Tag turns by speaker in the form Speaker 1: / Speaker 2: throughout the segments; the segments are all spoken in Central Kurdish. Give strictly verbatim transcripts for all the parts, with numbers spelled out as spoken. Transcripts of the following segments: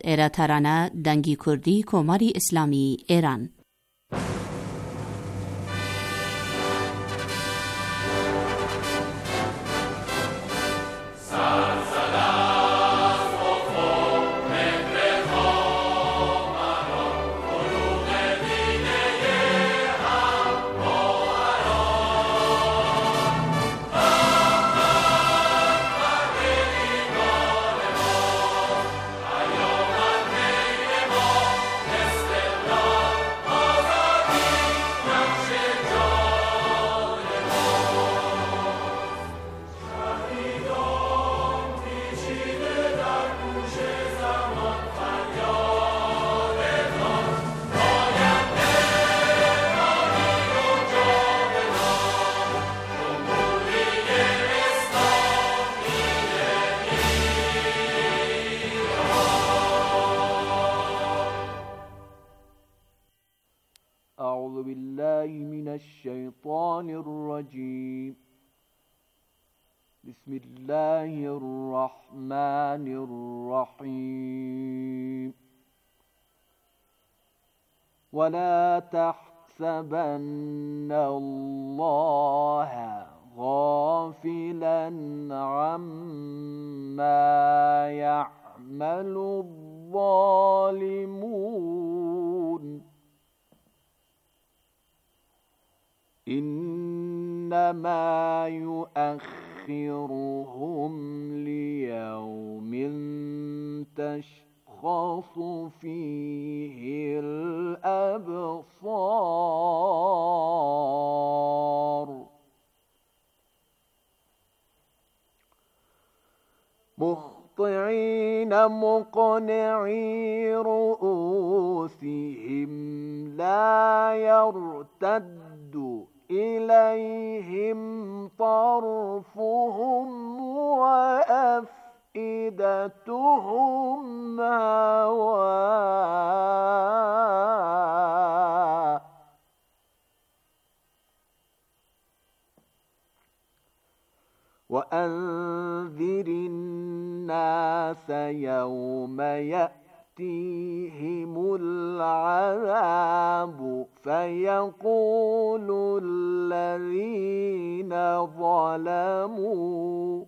Speaker 1: ایرا ترانه دنگی کردی کماری اسلامی ایران.
Speaker 2: أعوذ بالله من الشيطان الرجيم. بسم الله الرحمن الرحيم. ولا تحسبن الله غافلا عما يعمل الظالمون، إنما يؤخرهم ليوم تشخص فيه الأبصار، مهطعين مقنعي رؤوسهم لا يرتد إليهم طرفهم وأفئدتهم هواء، وأنذر الناس يوم يأتيهم العذاب فيقول الذين ظلموا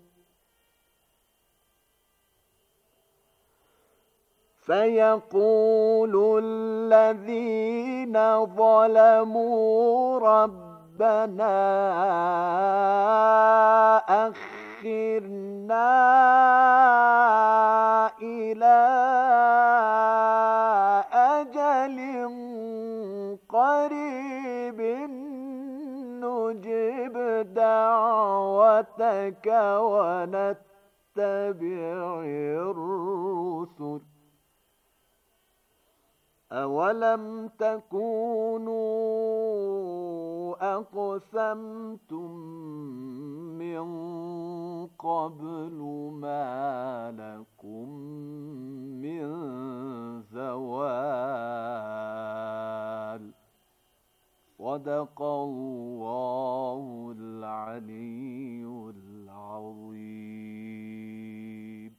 Speaker 2: فيقول الذين ظلموا ربنا أخرنا إلى أجل قريب نجب دعوتك ونتبع الرسل، أولم تكونوا أقسمتم من قبل ما لكم من زوال. صدق الله العلي العظيم.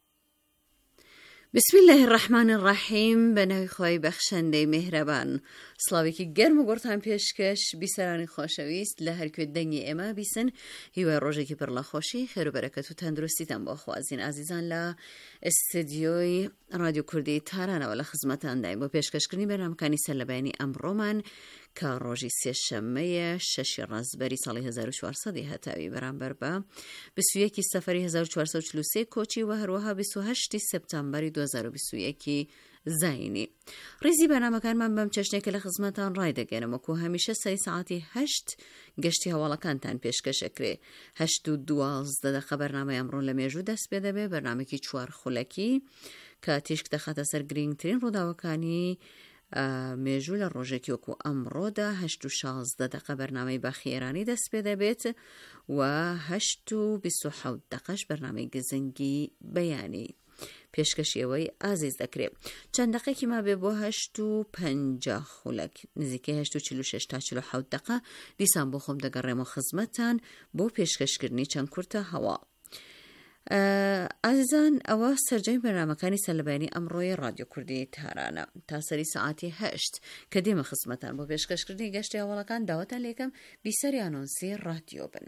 Speaker 3: بسم الله الرحمن الرحیم. به نام خدای بخشنده مهربان. سلاویکی گرم و گرتان پیشکش بیسرانی خوشویست لهر که دنگی اما بیسن هیوای روزی که پر لخوشی خیر و برکت و تندرستی تن با خوازین عزیزان لا استدیوی رادیو کردی تارانه و لخدمتان دایم با پیشکش کنی برنامه کانی سلبانی امرو من که روزی سهشنبه شش رزبری سالی هزار و چهارصد هتاوی برانبر با بیست و یک سفری هزار و چهارصد و چهل و سه کوچی و هروها بیست و هشت سپتامبر دو هزار و بیست و یک زاینی. ریزی برنامه کار من بم چشنه که لخدمتان رای دگرم و که همیشه سه ساعتی هشت گشتی حوالا کانتان پیشکش اکره. هشت و دوازده دقیقه برنامه امرون لمیجو دست بیده به برنامه کی چوار خلکی که تیشک دخت سر گرینگ ترین رو داوکانی میجو لروژه که وکو امرو ده هشت و شازده دقیقه برنامه بخیرانی دست بیده بیت و هشت و بیست و حوت دقیقش برنامه گزنگی بیانی پیشکشی وی عزیز دکره. چند دقیقه که ما به با هشت و پنجاه خلک نزدیک هشت و چهل و شش تا چهل و هفت دقیقه دیسان بخوام دگرم و خدمتان با پیشکش کردنی چند کرتا هوا. ئازیزان ئەوە سەررجەی بەرنامەکانی سەلبانی ئەمڕۆی رادیۆ کوردی تارانە تا سەری سەعاتی هەشت کە دێمە خزمەتان بۆ پێشکەشکردنی گەشتی هەوڵەکان داوەتان لێکەم بیسەری ئانۆنسی رادیۆ بن.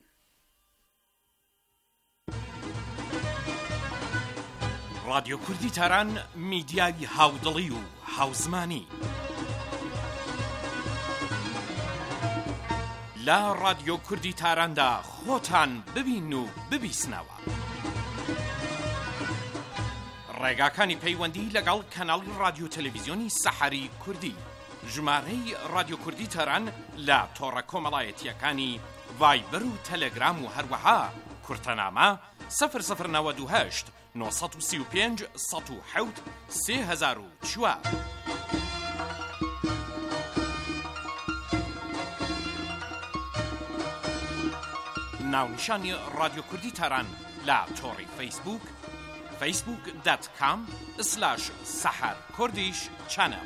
Speaker 4: رادیۆ کوردی تاران میدیای هاودڵی و هاوزمانی لە رادیۆ کوردی تاراندا خۆتان ببین و ببیسنەوە. ڕێگاکانی پەیوەندی لەگەڵ کەناڵی رادیۆ تەلەڤیزیۆنی سەحەری کوردی، ژمارەی رادیۆ کوردی تاران لە تۆڕە کۆمەڵایەتیەکانی ڤایبەر و تەلەگرام و هەروەها کورتەنامە سەفر سەفر نەوەد و هەشت نۆ سەد و سی و پێنج سەد و حەوت سێ هەزار و چوار. ناونیشانی رادیۆ کوردی تاران لە تۆڕی فەیسبوک فەیسبوک دات کام سلاش سەحەر کوردیش چەنەڵ.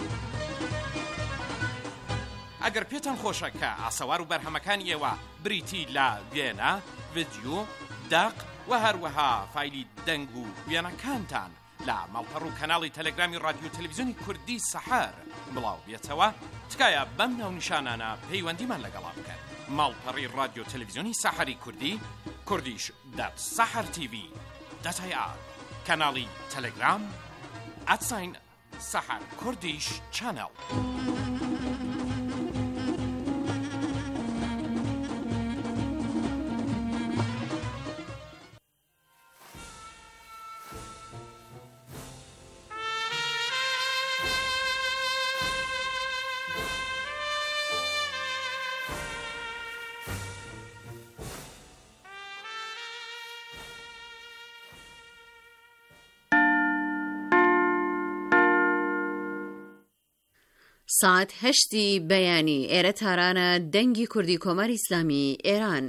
Speaker 4: ئەگەر پێتان خۆشە کە ئاسەوار و بەرهەمەکانی ئێوە بریتی لە وێنە، ڤیدیۆ، داق و هەروەها فایلی دەنگ و وێنەکانتان لە ماڵپەڕ و کەناڵی تەلەگرامی رادیۆ تەلەڤیزیۆنی کوردی سەحەر بڵاو بێتەوە، تکایە بەم ناونیشانانە پەیوەندیمان لەگەڵا بکەن. ماڵپەڕی رادیۆ تەلەڤیزیۆنی سەحەری کوردی، کوردیش دات سەحەر تیڤی دەتای ئا، کەناڵی تەلەگرام ئەتساین سەحەر کوردیش چەنەڵ.
Speaker 3: ساعت هەشتی بەیانی ئێرە تارانە دەنگی کوردی کۆماری ئیسلامی ئێران.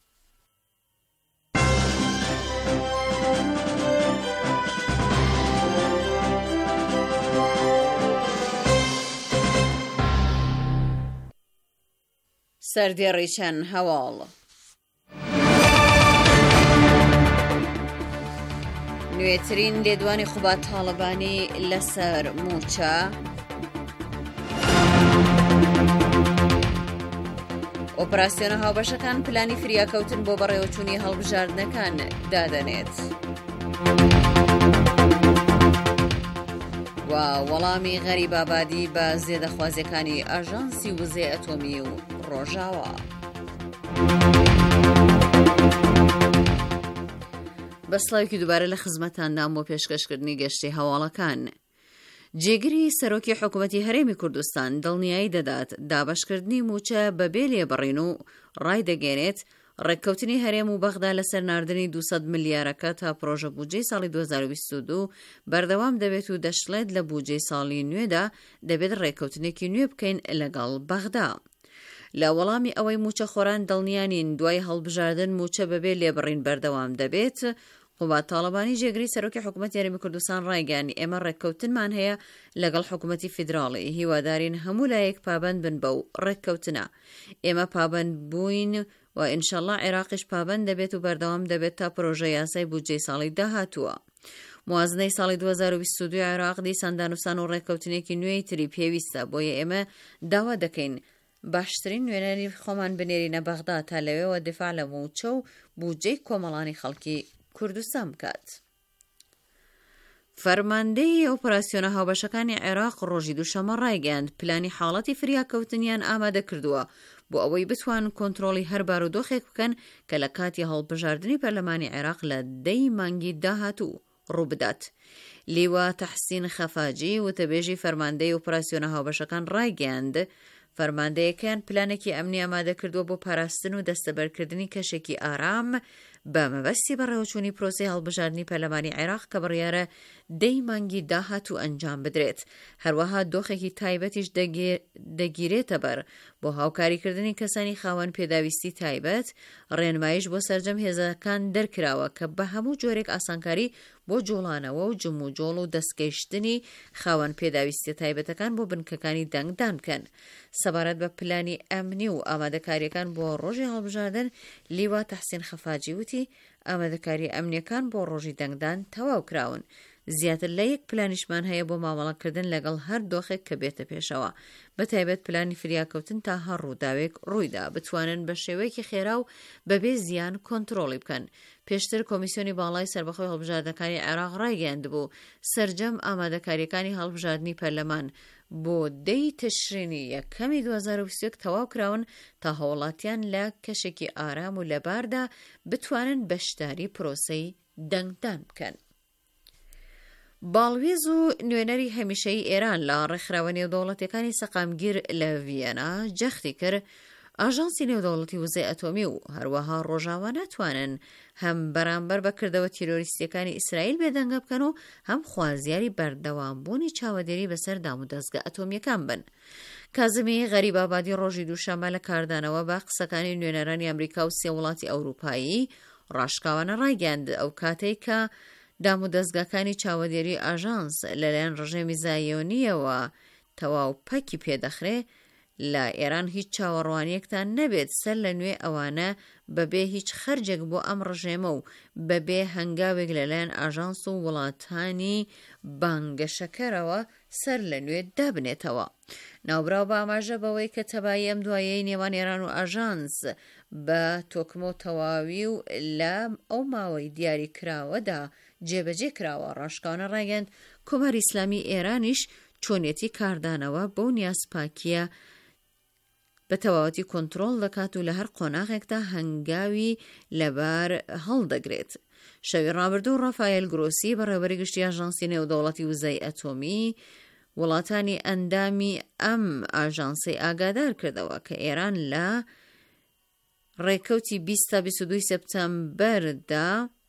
Speaker 3: سەردێڕی چەند هەواڵ. نوێترین لێدوانی خوبات تاڵبانی لەسەر موچە. ئۆپراسیۆنە هاوبەشەکان پلانی فریاکەوتن بۆ بەڕێوەچوونی هەڵبژاردنەکان دادەنێت. و وەڵامی غەریبابادی بە زێدەخوازیەکانی ئاژانسی وزەی ئەتۆمی و ڕۆژاوە. بەسڵاوێکی دووبارە لە خزمەتاندام بۆ پێشکەشکردنی گەشتی هەواڵەکان. جێگیری سەرۆکی حکوومەتی هەرێمی کوردستان دڵنیایی دەدات دابەشکردنی موچە بەبێ لێبڕین و ڕای دەگەێنێت ڕێککەوتنی هەرێم و بەغدا لەسەر ناردنی دووسەد ملیارەکە تا پرۆژە بودجەی ساڵی دوو هەزار و بیست و دوو بەردەوام دەبێت و دەشڵێت لە بودجەی ساڵی نوێدا دەبێت ڕێککەوتنێکی نوێ بکەین لەگەڵ بەغدا. لە وەڵامی ئەوەی موچە خۆران دڵنیانین دوای هەڵبژاردن موچە بەبێ لێبڕین بەردەوام دەبێت، قوبات تاڵبانی جێگری سەرۆکی حکوومەتی هەرێمی کوردستان ڕایگەیاند ئێمە ڕێککەوتنمان هەیە لەگەڵ حکوومەتی فیدراڵی، هیوادارین هەموو لایەک پابەند بن بەو ڕێککەوتنە. ئێمە پابەند بووین و ئینشەڵڵا عێراقیش پابەند دەبێت و بەردەوام دەبێت تا پرۆژە یاسای بودجەی ساڵی داهاتووە. موازنەی ساڵی دوو هەزار و بیست و دوو عێراق دیسان دانووسان و ڕێککەوتنێکی نوێی تری پێویستە، بۆیە ئێمە داوا دەکەین باشترین نوێنەری خۆمان بنێرینە بەغدا تا لەوێەوە دفاع لە موچە و بودجەی کۆمەڵانی خەڵکی کوردستان بکات. فەرماندەی ئۆپراسیۆنە هاوبەشەکانی عێراق ڕۆژی دووشەمە ڕایگەیاند پلانی حاڵەتی فریاکەوتنیان ئامادە کردووە بۆ ئەوەی بتوان کۆنتڕۆڵی هەر بارودۆخێک بکەن کە لە کاتی هەڵبژاردننی پەرلەمانی عێراق لە دەی مانگی داهاتوو ڕووبدات. لیوە تەحسین خەفاجی وتەبێژی فەرماندەی ئۆپراسیۆنە هاوبەشەکان ڕایگەیاند فەرماندەیەکیان پلانێکی ئەمنی ئامادە کردووە بۆ پاراستن و دەستەبەرکردنی کەشێکی ئارام بە مەبەستی بەڕێوەچوونی پرۆسی هەڵبژاردننی پەرلەمانی عێراق کە بڕیارە دەی مانگی داهاتوو ئەنجام بدرێت. هەروەها دۆخێکی تایبەتیش دەگیرێتە بەر بۆ هاوکاریکردنی کەسانی خاوەن پێداویستی تایبەت ڕێنمایش بۆ سەرجەم هێزەکان دەرکراوە کە بە هەموو جۆرێک ئاسانکاری بۆ جوڵانەوە و جم و جۆڵ و دەستگەیشتنی خاوەن پێداویستی تایبەتەکان بۆ بنکەکانی دەنگدان بکەن. سەبارەت بە پلانی ئەمنی و ئامادەکاریەکان بۆ ڕۆژی هەڵبژاردن، لیوا تەحسین خەفاجی وتی ئامادەکاری ئەمنیەکان بۆ ڕۆژی دەنگدان تەواو کراون. زیاتر لە یەک پلانیشمان هەیە بۆ مامەڵەکردن لەگەڵ هەر دۆخێک کە بێتە پێشەوە، بەتایبەت پلانی فریاکەوتن تا هەر ڕووداوێک ڕوویدا بتوانن بە شێوەیەکی خێرا و بەبێ زیان کۆنتڕۆڵی بکەن. پێشتر کۆمیسیۆنی باڵای سەربەخۆی هەڵبژاردنەکانی عێراق ڕایگەیاندبوو سەرجەم ئامادەکاریەکانی هەڵبژاردنی پەرلەمان بۆ دەی تشرینی یەکەمی دوو هەزار و بیست و یەک تەواو کراون تا هەوڵاتیان لە کەشێکی ئارام و لەباردا بتوانن بەشداری پرۆسەی دەنگدان بکەن. باڵوێز و نوێنەری هەمیشەی ئێران لە ڕێکخراوە نێودەوڵەتیەکانی سەقامگیر لە ڤیەنا جەختی کرد ئاژانسی نێودەوڵەتی وزەی ئەتۆمی و هەروەها ڕۆژاوا ناتوانن هەم بەرامبەر بەکردەوە تیرۆریستیەکانی ئیسرائیل بێدەنگە بکەن و هەم خوازیاری بەردەوامبوونی چاوەدێری بەسەر دام و دەستگا ئەتۆمیەکان بن. کازمی غەریبابادی ڕۆژی دووشەمە لە کاردانەوە بە قسەکانی نوێنەرانی ئەمریکا و سێ وڵاتی ئەوروپایی ڕاشکاوانە ڕایگەاند ئەو کاتەی کە دام و دەستگاکانی چاوەدێری ئاژانس لەلایەن ڕژێمی زایۆنیەوە تەواو پەکی پێدەخرێ لە ئێران هیچ چاوەڕوانیەکتان نەبێت سەر لە نوێ ئەوانە بەبێ هیچ خەرجێک بۆ ئەم ڕژێمە و بەبێ هەنگاوێک لەلایەن ئاژانس و وڵاتانی بانگەشەکەرەوە سەر لە نوێ دابنێتەوە. ناوبراو بە ئاماژە بەوەی کە تەبایی ئەم دوایەی نێوان ئێران و ئاژانس بە تۆکمە و تەواوی و لە ئەو ماوەی دیاری کراوەدا جێبەجێ کراوە. ڕاشکاوانە ڕایگەاند کۆماری ئیسلامی ئێرانیش چۆنیەتی کاردانەوە بۆ نیازپاکیە بە تەواوەتی کۆنتڕۆڵ دەکات و لە هەر قۆناغێکدا هەنگاوی لەبار هەڵدەگرێت. شەوی ڕابردوو ڕافایل گرۆسی بەڕێوەبەری گشتی ئاژانسی نێودەوڵەتی وزەی ئەتۆمی وڵاتانی ئەندامی ئەم ئاژانسەی ئاگادار کردەوە کە ئێران لە ڕێکەوتی بیست تا بیست و دوو سەپتەمبەردا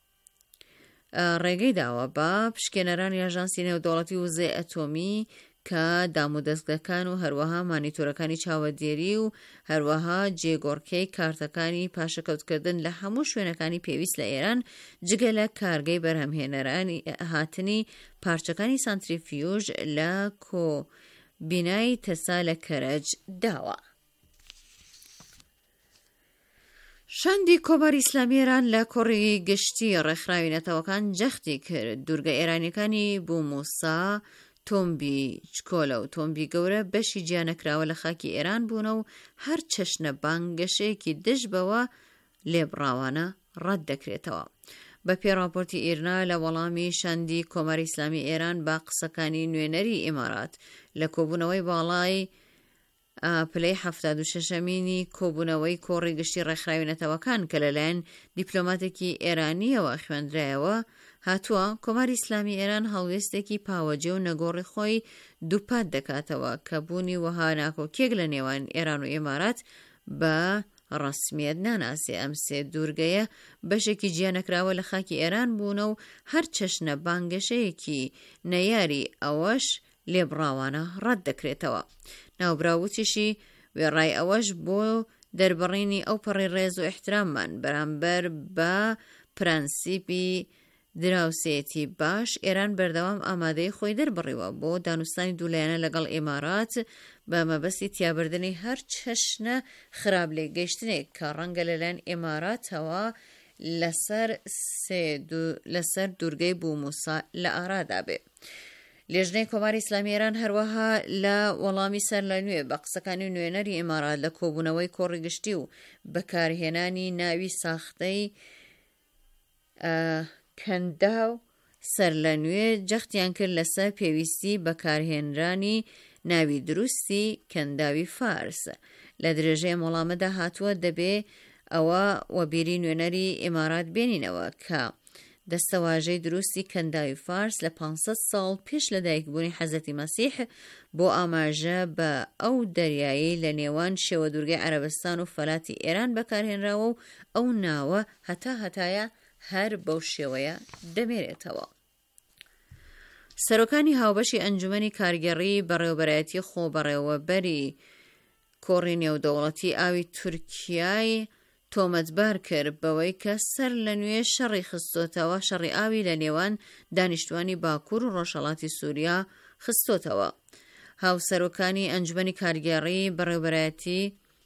Speaker 3: ڕێگەی داوە بە پشکێنەرانی ئاژانسی نێودەوڵەتی وزەی ئەتۆمی کە دام و دەستگاکان و هەروەها مانیتۆرەکانی چاوەدێری و هەروەها جێگۆڕکەی کارتەکانی پاشەکەوتکردن لە هەموو شوێنەکانی پێویست لە ئێران جگە لە کارگەی بەرهەمهێنەرانی هاتنی پارچەکانی سانتریفیوژ لە کۆبینای تەسا لە کەرەج داوە. شاندی کۆماری ئیسلامی ئێران لە کۆڕی گشتی ڕێکخراوی نەتەوەکان جەختی کرد دوورگە ئێرانیەکانی بوو موسا، تۆمبی چکۆلە و تۆمبی گەورە بەشی گیانەکراوە لە خاکی ئێران بوونە و هەر چەشنە بانگەشەیەکی دژ بەوە لێبڕاوانە ڕەت دەکرێتەوە. بە پێ راپۆرتی ئیرنا لە وەڵامی شاندی کۆماری ئیسلامی ئێران با قسەکانی نوێنەری ئیمارات لە کۆبوونەوەی باڵای پلەی هەفتاد و شەشەمینی کۆبوونەوەی کۆڕی گشتی ڕێکخراوی نەتەوەکان کە لەلایەن دیپلۆماتێکی ئێرانیەوە خوێندرایەوە هاتووە، کۆماری ئیسلامی ئێران هەڵوێستێکی پاوەجێ و نەگۆڕی خۆی دووپات دەکاتەوە کە بوونی وەها ناکۆکێک لە نێوان ئێران و ئێمارات بە ڕەسمیەت ناناسێ. ئەم سێ دوورگەیە بەشێکی گیانەکراوە لە خاکی ئێران بوونە و هەر چەشنە بانگەشەیەکی نەیاری ئەوەش لێبڕاوانە ڕەت دەکرێتەوە. ناوبراوتیشی وێڕای ئەوەش بۆ دەربڕینی ئەو پەڕی ڕێز و احتراممان بەرامبەر بە پرەنسیپی دراوسێتی باش ئێران بەردەوام ئامادەی خۆی دەربڕیوە بۆ دانوستانی دوولایەنە لەگەڵ ئێمارات بە مەبەستی تیابردنی هەر چەشنە خراپ لێگەیشتنێک کە ڕەنگە لەلایەن ئێماراتەوە لەسەر دوورگەی بوو موسا لە ئارادا بێ. لێژنەی کۆماری ئیسلامی ئێران هەروەها لە وەڵامی سەر لە نوێ بە قسەکانی نوێنەری ئێمارات لە کۆبوونەوەی کۆڕی گشتی و بەکارهێنانی ناوی ساختەی کەنداو سەر لە نوێ جەختیان کرد لەسەر پێویستی بەکارهێنرانی ناوی دروستی کەنداوی فارس. لە درێژەی وەڵامەدا هاتووە دەبێ ئەوە وەبیری نوێنەری ئێمارات بێنینەوە کە دەستەواژەی دروستی کەنداوی فارس لە پانسەد ساڵ پێش لەدایکبوونی حەزەتی مەسیح بۆ ئاماژە بە ئەو دەریایی لە نێوان شێوە دوورگەی عەرەبستان و فەلاتی ئێران بەکارهێنراوە و ئەو ناوە هەتا هەتایە هەر بەو شێوەیە دەمێرێتەوە. سەرۆکانی هاوبەشی ئەنجومەنی کارگەڕی بەڕێوەبەرایەتی خۆبەڕێوەبەری کۆڕی نێودەوڵەتی ئاوی تورکیای تۆمەتبار کرد بەوەی کە سەر لە نوێ شەڕی خستۆتەوە شەڕی ئاوی لە نێوان دانیشتوانی باکوور و ڕۆژهەڵاتی سووریا خستۆتەوە. هاوسەرۆکانی ئەنجومەنی کارگێڕی بەڕێوەبەرایەتی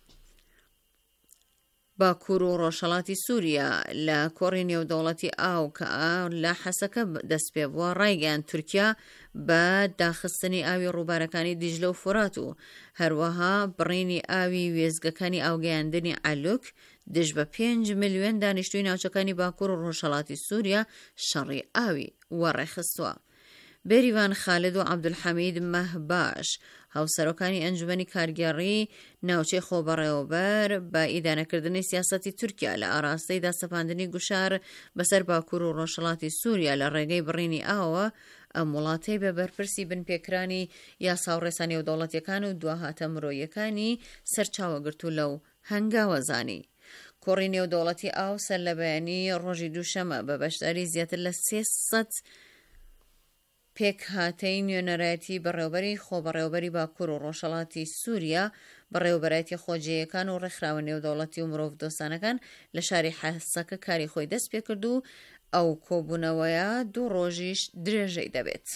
Speaker 3: باکوور و ڕۆژهەڵاتی سووریا لە کۆڕی نێودەوڵەتی ئاو کە لە حەسەکە دەست پێ بووە ڕایگەیاند تورکیا بە داخستنی ئاوی ڕووبارەکانی دیژلە و فورات و هەروەها بڕینی ئاوی وێزگەکانی ئاوگەیاندنی ئالوک دژ بە پێنج ملیۆن دانیشتووی ناوچەکانی باکوور و ڕۆژهەڵاتی سووریا شەڕی ئاوی وەڕێخستووە. بێریڤان خالد و عەبدولحەمید مەهباش هاوسەرۆکانی ئەنجومەنی کارگێڕی ناوچەی خۆبەڕێوەبەر بە ئیدانەکردنی سیاسەتی تورکیا لە ئاراستەی داسەپاندنی گوشار بەسەر باکوور و ڕۆژهەڵاتی سووریا لە ڕێگەی بڕینی ئاوە ئەم وڵاتەی بە بەرپرسی بنپێکرانی یاسا و ڕێسا نێودەوڵەتیەکان و دواهاتە مرۆیەکانی سەرچاوەگرت و لەو هەنگاوەزانی. کۆڕی نێودەوڵەتی ئاو سەر لە بەیانی ڕۆژی دووشەمە بە بەشداری زیاتر لە سێسەد پێک هاتەی نوێنەرایەتی بەڕێوەبەری خۆبەڕێوەبەری باکوور و ڕۆژهەڵاتی سووریا بەڕێوەبەرایەتی خۆجیەکان و ڕێکخراوە نێودەوڵەتی و مرۆڤ دۆستانەکان لە شاری حەسەکە کاری خۆی دەست پێ کرد و ئەو کۆبوونەوەیە دوو ڕۆژیش درێژەی دەبێت.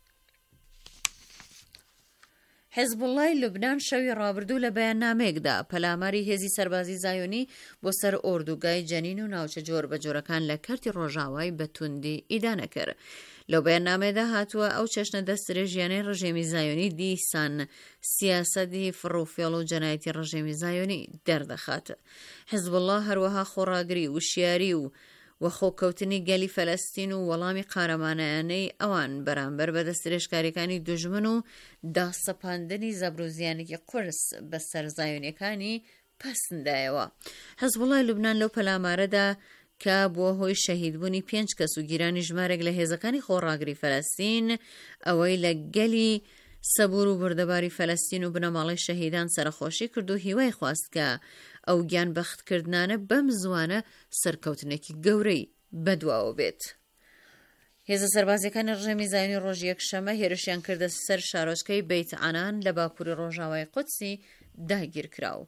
Speaker 3: حیزبوڵڵای لوبنان شەوی ڕابردوو لە بەیاننامەیەکدا پەلاماری هێزی سەربازی زایۆنی بۆ سەر ئۆردوگای جەنین و ناوچە جۆر بە جۆرەکان لە کەرتی ڕۆژاوای بە توندی ئیدانە کرد. لەو بەیاننامەیەدا هاتووە ئەو چەشنە دەستدرێژیانەی ڕژێمی زایۆنی دیسان سیاسەتی فڕوفێڵ و جەنایەتی ڕژێمی زایۆنی دەردەخات. حیزبوڵڵا هەروەها خۆڕاگری وشیاری و وەخۆکەوتنی گەلی فەلەستین و وەڵامی قارەمانایانەی ئەوان بەرامبەر بە دەستدرێژکاریەکانی دوژمن و داسەپاندنی زەبر و زیانێکی قورس بەسەر زایۆنیەکانی پەسەندایەوە. حیزبوڵڵای لوبنان لەو پەلامارەدا کە بووە هۆی شەهیدبوونی پێنج کەس و گیرانی ژمارێک لە هێزەکانی خۆڕاگری فەلەستین ئەوەی لە گەلی سەبور و بردەباری فەلەستین و بنەماڵی شەهیدان سەرخۆشی کرد و هیوای خواست کە ئەو گیان بەختکردانە بەم زوانە سەرکەوتنێکی گەورەی بەدواوە بێت. هێزە سەربازیەکانی ڕژێمی زایۆنی ڕۆژی یەکشەمە هێرشیان کردە سەر شارۆچکەی بەیت عەنان لە باکووری ڕۆژاوای قودسی داگیر کراو.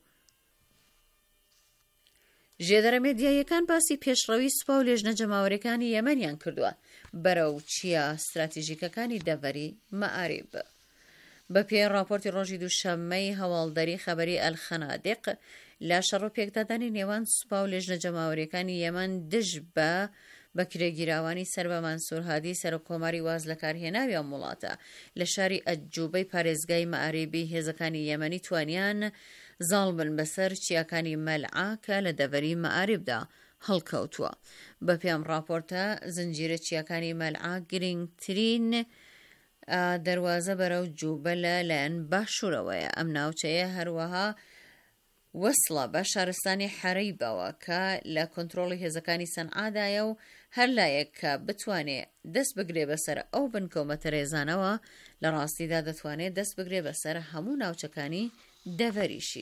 Speaker 3: ژێدەرە مێدیاییەکان باسی پێشڕەوی سوپا و لێژنە جەماوەریەکانی یەمەنیان کردووە بەرەو چیە ستراتیژیکەکانی دەڤەری مەعاریب. بە پێی راپۆرتی ڕۆژی دووشەممەی هەواڵدەری خەبەری ئەلخەنادق لە شەڕ و پێکدادانی نێوان سوپا و لێژنە جەماوەریەکانی یەمەن دژ بە بەکرێگیراوانی سەر بە مانسوور هادی سەرۆکۆماری واز لە کارهێناوی ئەم وڵاتە لە شاری ئەجوبەی پارێزگای مەعاریبی هێزەکانی یەمەنی توانیان زاڵ بن بەسەر چیاکانی مەلعا کە لە دەڤەری مەعاریبدا هەڵکەوتووە. بە پێم راپۆرتە زنجیرە چیاکانی مەلعا گرنگترین دەواازە بەرەو جوبە لە لایەن باشوورەوەیە. ئەم ناوچەیە هەروەها وەسڵە بە شارستانی حەرەیبەوە کە لە کۆنتڕۆڵی هێزەکانی سەنعادایە و هەر لایەک کە بتوانێت دەست بگرێ بەسەر ئەو بنکەومەتە ڕێزانەوە لە ڕاستیدا دەتوانێت دەست بگرێ بەسەر هەموو ناوچەکانی دەڤەریشی.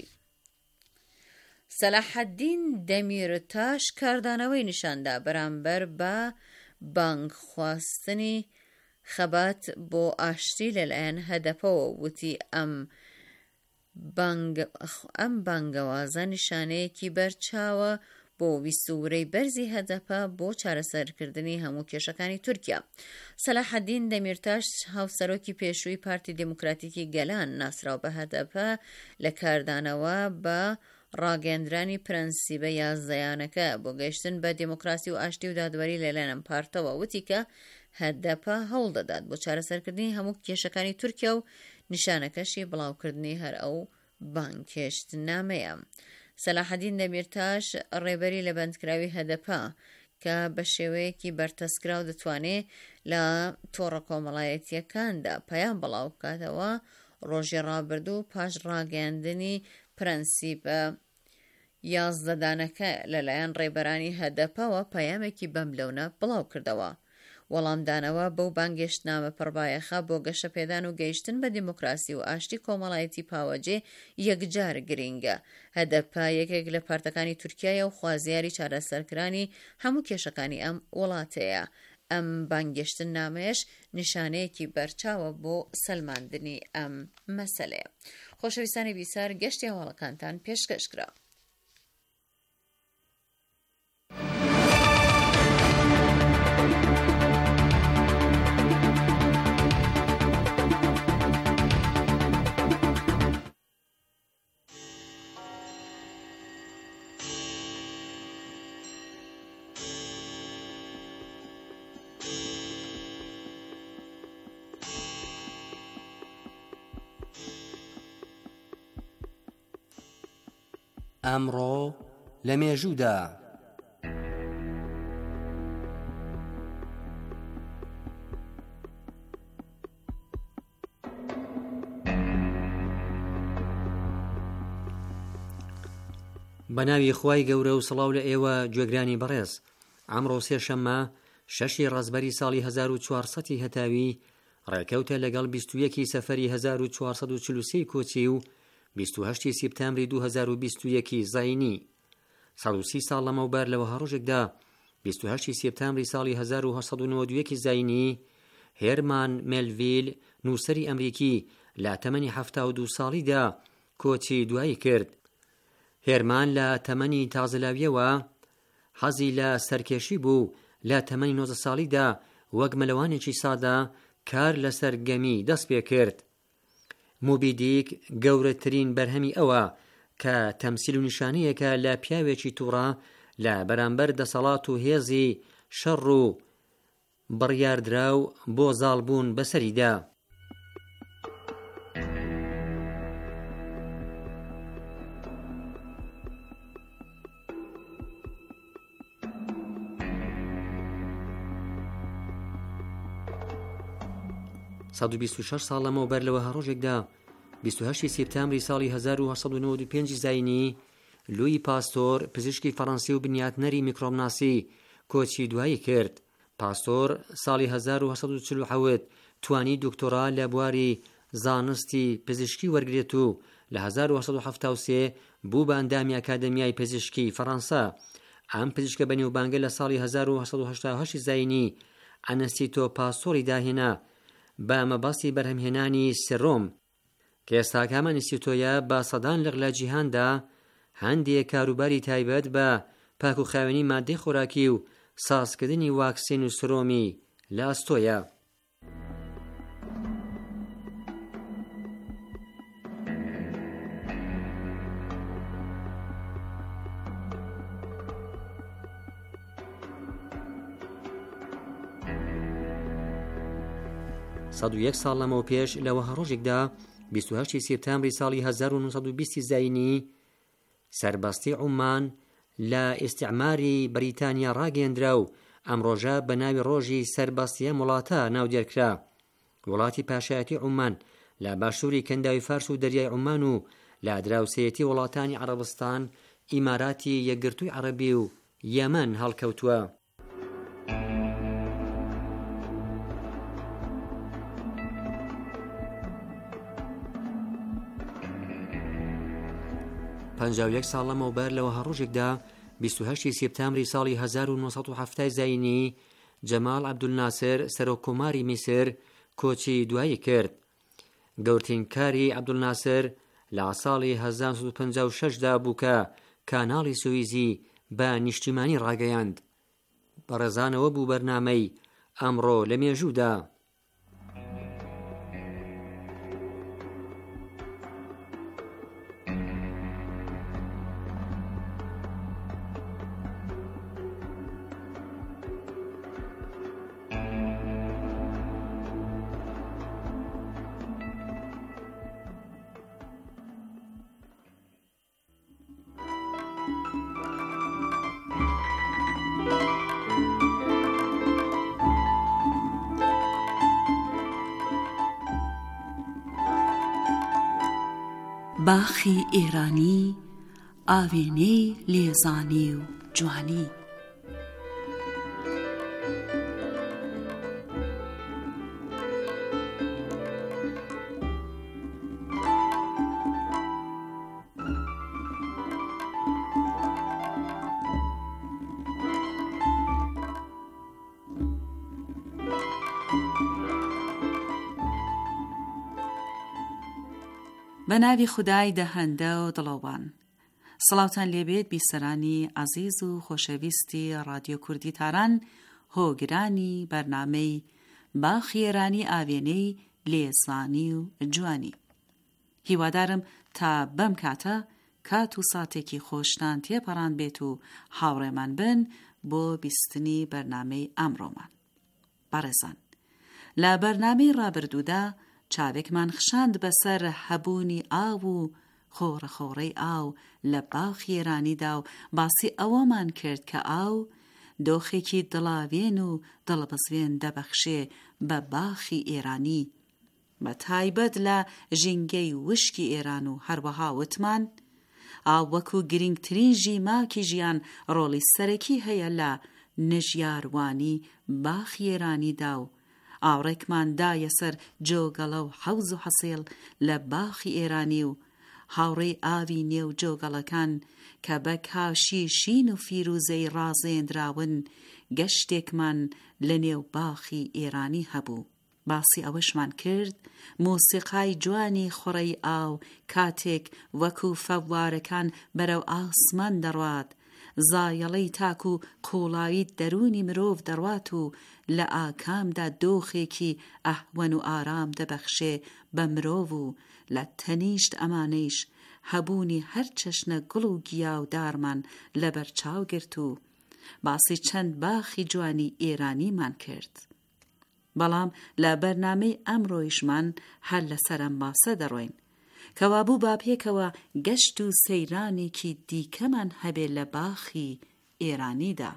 Speaker 3: سەلاحەددین دەمیرتاش کاردانەوەی نیشاندا بەرامبەر بە بانگ خواستنی خەبات بۆ ئاشتی لەلایەن هەدەپەوە وتی ئەم ئەم بانگەوازە نیشانەیەکی بەرچاوە بۆ ویستورەی بەرزی هەدەپە بۆ چارەسەرکردنی هەموو کێشەکانی تورکیا. سەلاحەددین دەمیرتاش هاوسەرۆکی پێشووی پارتی دموکراتیکی گەلان ناسراو بە هەدەپە لە کاردانەوە بە ڕاگەاندرانی پرەنسیبە یازدەیانەکە بۆ گەیشتن بە دموکراسی و ئاشتی و دادوەری لەلایەن پارتەوە وتی کە هەدەپە هەوڵ دەدات بۆ چارەسەرکردنی هەموو کێشەکانی تورکیا و نیشانەکەشی بڵاوکردنی هەر ئەو بانگهێشتنامەیە. سەلاحەدین دەمیرتاش ڕێبەری لە بەندکراوی هەدەپە کە بە شێوەیەکی بەرتەسکراو دەتوانێت لە تۆڕە کۆمەڵایەتیەکاندا پەیام بڵاو بکاتەوە ڕۆژی ڕابردوو پاش ڕاگەاندنی پرەنسیبە یازدەدانەکە لەلایەن ڕێبەرانی هەدەپەوە پەیامێکی بەملەونە بڵاو کردەوە. وەڵامدانەوە بەو بانگێشتنامە پڕبایەخە بۆ گەشە پێدان و گەیشتن بە دیموکراسی و ئاشتی کۆمەڵایەتی پاوەجێ یەکجار گرینگە. هەدەپە یەکێک لە پارتەکانی تورکیایە و خوازیاری چارەسەرکرانی هەموو کێشەکانی ئەم وڵاتەیە. ئەم بانگێشتن نامەیەش نیشانەیەکی بەرچاوە بۆ سەلماندنی ئەم مەسەلەیە. خۆشەویستانی بیسار، گەشتی هەواڵەکانتان پێشکەشکرا.
Speaker 5: ئەمڕۆ لە مێژوودا بەناوی خوای گەورە و سڵاو لە ئێوە گوێگرانی بەڕێز. ئەمڕۆ سێشەممە شەشی ڕازبەری ساڵی هەزار و چوارسەدی هەتاوی ڕێکەوتە لەگەڵ بیست و یەکی سەفەری هەزار و چوارسەد و چل و سێ کۆچی و بیست و هەشتی سێپتەمبری دوو هەزار و بیست و یەکی زاینی. سەد و سی ساڵ لەمەوبەر لەوە هەڕۆژێکدا بیست و هەشتی سێپتەمبری ساڵی هەزار و هەشت سەد و نۆڤە و یەکی زاینی هێرمان مێلڤیل نووسەری ئەمریکی لە تەمەنی هەفتە و دوو ساڵیدا کۆچی دوایی کرد. هێرمان لە تەمەنی تازەلاویەوە حەزی لە سەرکێشی بوو. لە تەمەنی نۆزدە ساڵیدا وەک مەلەوانێکی سادا کار لەسەر گەمی دەست پێ کرد. موبی دیک گەورەترین بەرهەمی ئەوە کە تەمسیل و نیشانەیەکە لە پیاوێکی تووڕە لە بەرامبەر دەسەڵات و هێزی شەڕ و بڕیاردراو بۆ زاڵبوون بەسەریدا. سەد و بیست و شەش ساڵ لەمەوبەر لەوە هەڕۆژێکدا بیست و هەشتی سێپتەمبری ساڵی هەزار و هەشت سەد و نۆڤە و پێنج زاینی لوی پاستۆر پزیشکی فەڕەنسی و بنیاتنەری میکرۆبناسی کۆچی دوایی کرد. پاستۆر ساڵی هەزار و هەشت سەد و چل و حەوت توانی دکتۆرا لە بواری زانستی پزیشکی وەرگێت و لە هەزار و هەشت سەد و هەفتە و سێ بوو بە ئەندامی ئەکادەمیای پزیشکی فەڕەنسا. ئەم پزیشکە بەنێوبانگە لە ساڵی هەزار و هەشت سەد و هەشتا و هەشت زاینی ئەنەستیتۆ پاستۆری داهێنا بە مەبەستی بەرهەمهێنانی سێڕۆم کە ئێستا کام ئەنستیتۆیە بە سەدان لەغ لە جیهاندا هەندێک کاروباری تایبەت بە پاکوخاوێنی مادەی خۆراکی و سازکردنی واکسین و سرۆمی لە ئەستۆیە. سەد و یەک ساڵ لەمەوە پێش لەوە هەڕۆژێکدا بیست و هەشتی سێپتەمبری ساڵی هەزار و نۆ سەد و بیست زاینی سەربەستی عومان لە ئیستیعماری بەریتانیا ڕاگەیەندرا و ئەم ڕۆژە بە ناوی ڕۆژی سەربەستیە وڵاتە ناودێرکرا. وڵاتی پاشایەتی عومان لە باشووری کەنداوی فارس و دەریای عومان و لە دراوسەیەتی وڵاتانی عەرەبستان، ئیماراتی یەکگرتووی عەرەبی و یەمەن هەڵکەوتووە. پەنجا و یەک ساڵ لەمەوبەر لەوە هەڕۆژێکدا بیست و هەشتی سێپتەمبری ساڵی هەزار و نۆ سەد و هەفتە زاینی جەمال عەبدولناسر سەرۆککۆماری میسر کۆچی دوایی کرد. گەورەترین کاری عەبدولناسر لە ساڵی هەزار و سەد و پەنجا و شەشدا بوو کە کاناڵی سویزی بە نیشتیمانی ڕاگەیاند. بەڕێزانەوە بوو بەرنامەی ئەمڕۆ لە مێژوودا.
Speaker 1: باخی ئێرانی ئاوێنەی لێزانی و جوانی.
Speaker 6: بە ناوی خودای دەهەندە و دڵەوان. سڵاوتان لێبێت بیسەرانی عەزیز و خۆشەویستی ڕادیۆ کوردی تاران، هۆگرانی بەرنامەی باخێرانی ئاوێنەی لێزانی و جوانی. هیوادارم تا بەم کاتە کات و ساتێکی خۆشتان تێپەڕان بێت و هاوڕێمان بن بۆ بیستنی بەرنامەی ئەمڕۆمان. بەڕێزان، لە بەرنامەی ڕابردوودا چاوێکمان خشاند بەسەر هەبوونی ئاو و خۆڕەخۆڕەی ئاو لە باخی ئێرانیدا و باسی ئەوەمان کرد کە ئاو دۆخێکی دڵاوێن و دڵبەزوێن دەبەخشێ بە باخی ئێرانی، بە تایبەت لە ژینگەی وشکی ئێران و هەروەها وتمان ئاو وەکو گرنگترین ژیماکی ژیان ڕۆڵی سەرەکی هەیە لە نژیاروانی باخی ئێرانیدا و ئاوڕێکمان دایە سەر جۆگەڵە و حەوز و حەسێڵ لە باخی ئێرانی و هاوڕێی ئاوی نێو جۆگەڵەکان کە بە کاشی شین و فیروزەی ڕازێنراون گەشتێکمان لە نێو باخی ئێرانی هەبوو. باسی ئەوەشمان کرد موسیقای جوانی خوڕەی ئاو کاتێک وەکو فەووارەکان بەرەو ئاسمان دەڕوات، زایەڵەی تاک و قوڵایی دەرونی مرۆڤ دەڕوات و لە ئاکامدا دۆخێکی ئەهوەن و ئارام دەبەخشێ بە مرۆڤ و لە تەنیشت ئەمانەیش هەبوونی هەر چەشنە گوڵ و گیا و دارمان لەبەر چاو گرت و باسی چەند باخی جوانی ئێرانیمان کرد. بەڵام لە بەرنامەی ئەمڕۆیشمان هەر لەسەر ئەم باسە دەڕۆین کەوابوو با پێکەوە گەشت و سەیرانێکی دیکەمان هەبێ لە باخی ئێرانیدا.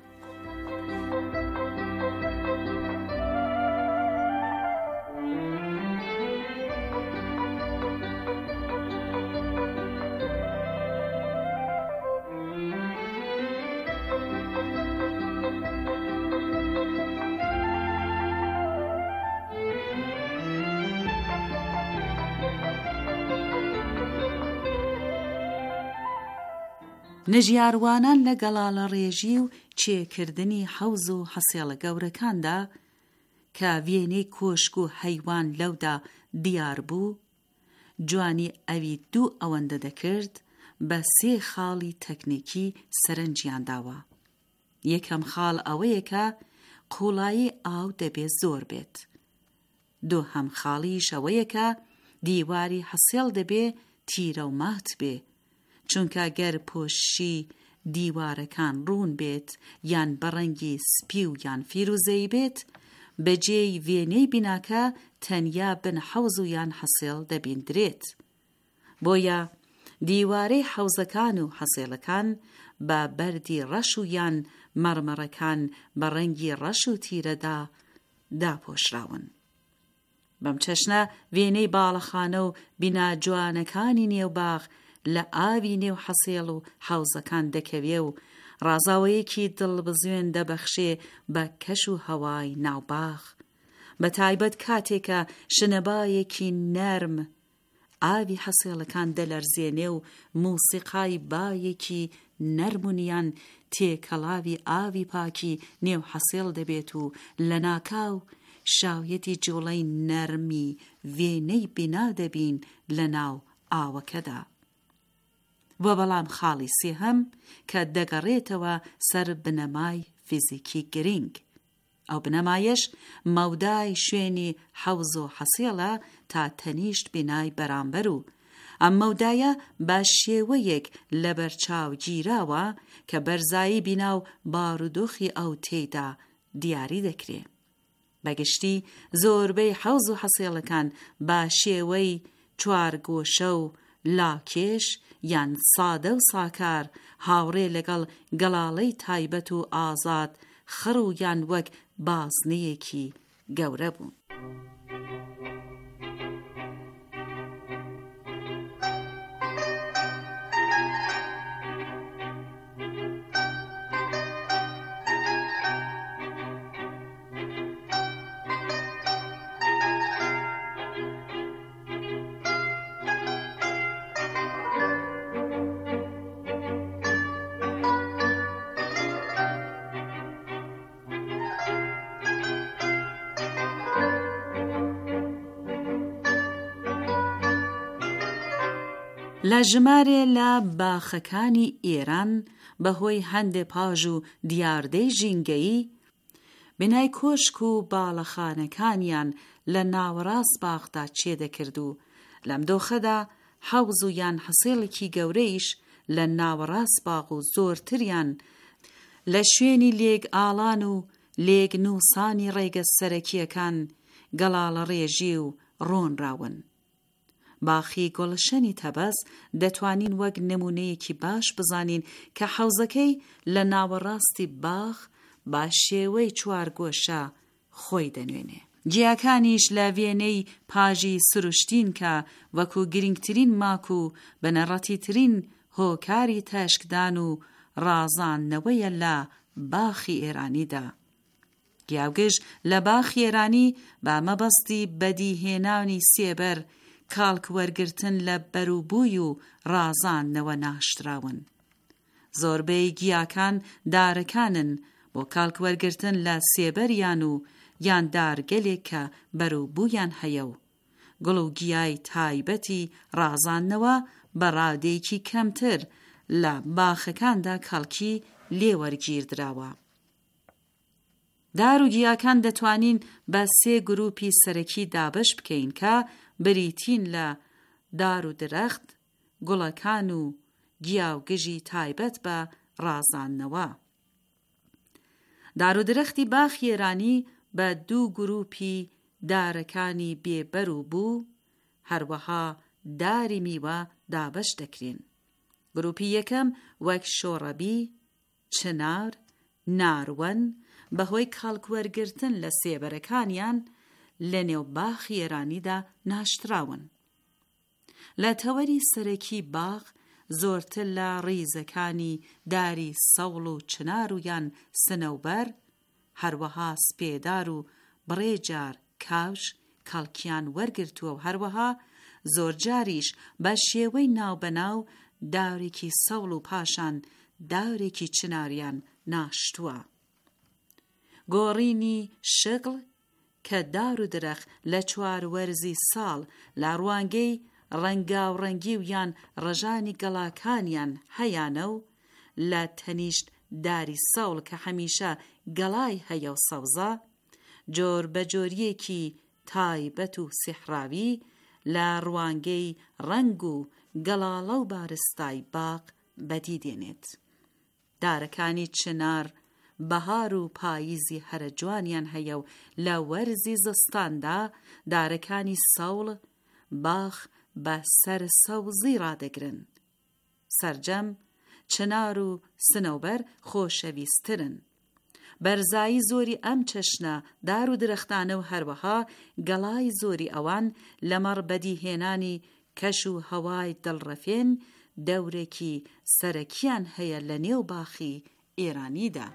Speaker 6: نژیاروانان لە گەڵاڵە ڕێژی و چێکردنی حەوز و حەسێڵە گەورەکاندا کە وێنەی کۆشک و هەیوان لەودا دیار بوو، جوانی ئەوی دوو ئەوەندە دەکرد بە سێ خاڵی تەکنیکی سەرنجیان داوە. یەکەم خاڵ ئەوەیە کە قوڵایی ئاو دەبێت زۆر بێت. دووهەم خاڵیش ئەوەیە کە دیواری حەسێڵ دەبێت تیرە و مات بێ، چونکە گەر پۆشی دیوارەکان ڕوون بێت یان بەڕەنگی سپی و یان فیروزەی بێت، بەجێی وێنەی بیناکە تەنیا بن حەوز و یان حەسێڵ دەبیندرێت. بۆیە دیوارەی حەوزەکان و حەسێڵەکان بە بەردی ڕەش و یان مەرمەڕەکان بەڕەنگی ڕەش و تیرەدا داپۆشراون. بەم چەشنە وێنەی باڵەخانە و بینا جوانەکانی نێوباغ لە ئاوی نێو حەسێڵ و حەوزەکان دەکەوێ و ڕازاوەیەکی دڵبزوێن دەبەخشێ بە کەش و هەوای ناوباغ، بە تایبەت کاتێکە شنەبایەکی نەرم ئاوی حەسێڵەکان دەلەرزێنێ و موسیقای بایەکی نەرمونیان تێکەڵاوی ئاوی پاکی نێو حەسێڵ دەبێت و لە ناکاو شاویەتی جوڵەی نەرمی وێنەی بنا دەبین لە ناو ئاوەکەدا. وە بەڵام خاڵی سێهەم کە دەگەڕێتەوە سەر بنەمای فیزیکی گرنگ. ئەو بنەمایش مەودای شوێنی حەوز و حەسێڵە تا تەنیشت بینای بەرامبەر و ئەم مەودایە بە شێوەیەک لەبەرچاو گیراوە کە بەرزایی بینا و بارودۆخی ئەو تێیدا دیاری دەکرێ. بەگشتی زۆربەی حەوز و حەسێڵەکان بە شێوەی چوارگۆشە و لاکێش یان سادە و ساکار هاوڕێ لەگەڵ گەڵاڵەی تایبەت و ئازاد خڕ و یان وەک بازنەیەکی گەورە بوون. لە ژمارێ لە باخەکانی ئێران بەهۆی هەندێ پاژ و دیاردەی ژینگەیی بنای کۆشک و باڵەخانەکانیان لە ناوەڕاست باخدا چێدەکرد و لەم دۆخەدا حەوز و یان حەسێڵێکی گەورەیش لە ناوەڕاست باغ و زۆرتریان لە شوێنی لێگ ئاڵان و لێگ نووسانی ڕێگە سەرەکیەکان گەڵاڵە ڕێژی و ڕۆنراون. باخی گۆڵشەنی تەبەز دەتوانین وەک نمونەیەکی باش بزانین کە حەوزەکەی لە ناوەڕاستی باخ با شێوەی چوارگۆشە خۆی دەنوێنێ. جیاکانیش لە وێنەی پاژی سروشتین کە وەکو گرنگترین ماک و بەنەڕەتیترین هۆکاری تەشکدان و ڕازاندنەوەیە لە باخی ئێرانیدا. گیاوگژ لە باخی ئێرانی با مەبەستی بەدیهێنانی سێبەر کاڵک وەرگرتن لە بەروبووی و ڕازاندنەوە ناشتراون. زۆربەی گیاکان دارەکانن بۆ کاڵک وەرگرتن لە سێبەریان و یان دارگەلێک کە بەروبوویان هەیە و گوڵ و گیای تایبەتی ڕازاندنەوە بە ڕادەیەکی کەمتر لە باخەکاندا کاڵکی لێوەرگیردراوە. دار و گیاکان دەتوانین بە سێ گروپی سەرەکی دابش بکەین کە بریتین لە دار و درەخت، گوڵەکان و گیا و گژی تایبەت بە ڕازاندنەوە. دار و درەختی باخی ئێرانی بە دوو گروپی دارەکانی بێبەر و بوو هەروەها داری میوە دابش دەکرین. گروپی یەکەم وەک شۆڕەبی، چنار، ناروەن بەهۆی کاڵکوەرگرتن لە سێبەرەکانیان لە نێو باخی ئێرانیدا ناشتراون. لە تەوەری سەرەکی باغ زۆرتر لە ڕیزەکانی داری سەوڵ و چنار و یان سنەوبەر هەروەها سپێدار و بڕێجار کاوش کاڵکیان وەرگرتووە و هەروەها زۆر جاریش بە شێوەی ناوبەناو داورێکی سەوڵ و پاشان داورێکی چناریان ناشتووە. گۆڕینی شغڵ کە دار و درەخ لە چوار وەرزی ساڵ لە ڕوانگەی ڕەنگاوڕەنگی و یان ڕەژانی گەڵاکانیان هەیانە و لە تەنیشت داری سەوڵ کە هەمیشە گەڵای هەیە و سەوزە جۆر بە جۆریەکی تایبەت و سیحراوی لە ڕوانگەی ڕەنگ و گەڵاڵە و بارستای باغ بەدی دێنێت. دارەکانی چنار بەهار و پاییزی هەرە جوانیان هەیە و لە وەرزی زستاندا دارەکانی سەوڵ باخ بە سەر سەوزی ڕادەگرن. سەرجەم چنار و سنەوبەر خۆشەویستترن. بەرزایی زۆری ئەم چەشنە دار و درەختانە و هەروەها گەڵای زۆری ئەوان لەمەڕ بەدیهێنانی کەش و هەوای دڵڕەفێن دەورێکی سەرەکیان هەیە لە نێو باخی ئێرانیدا.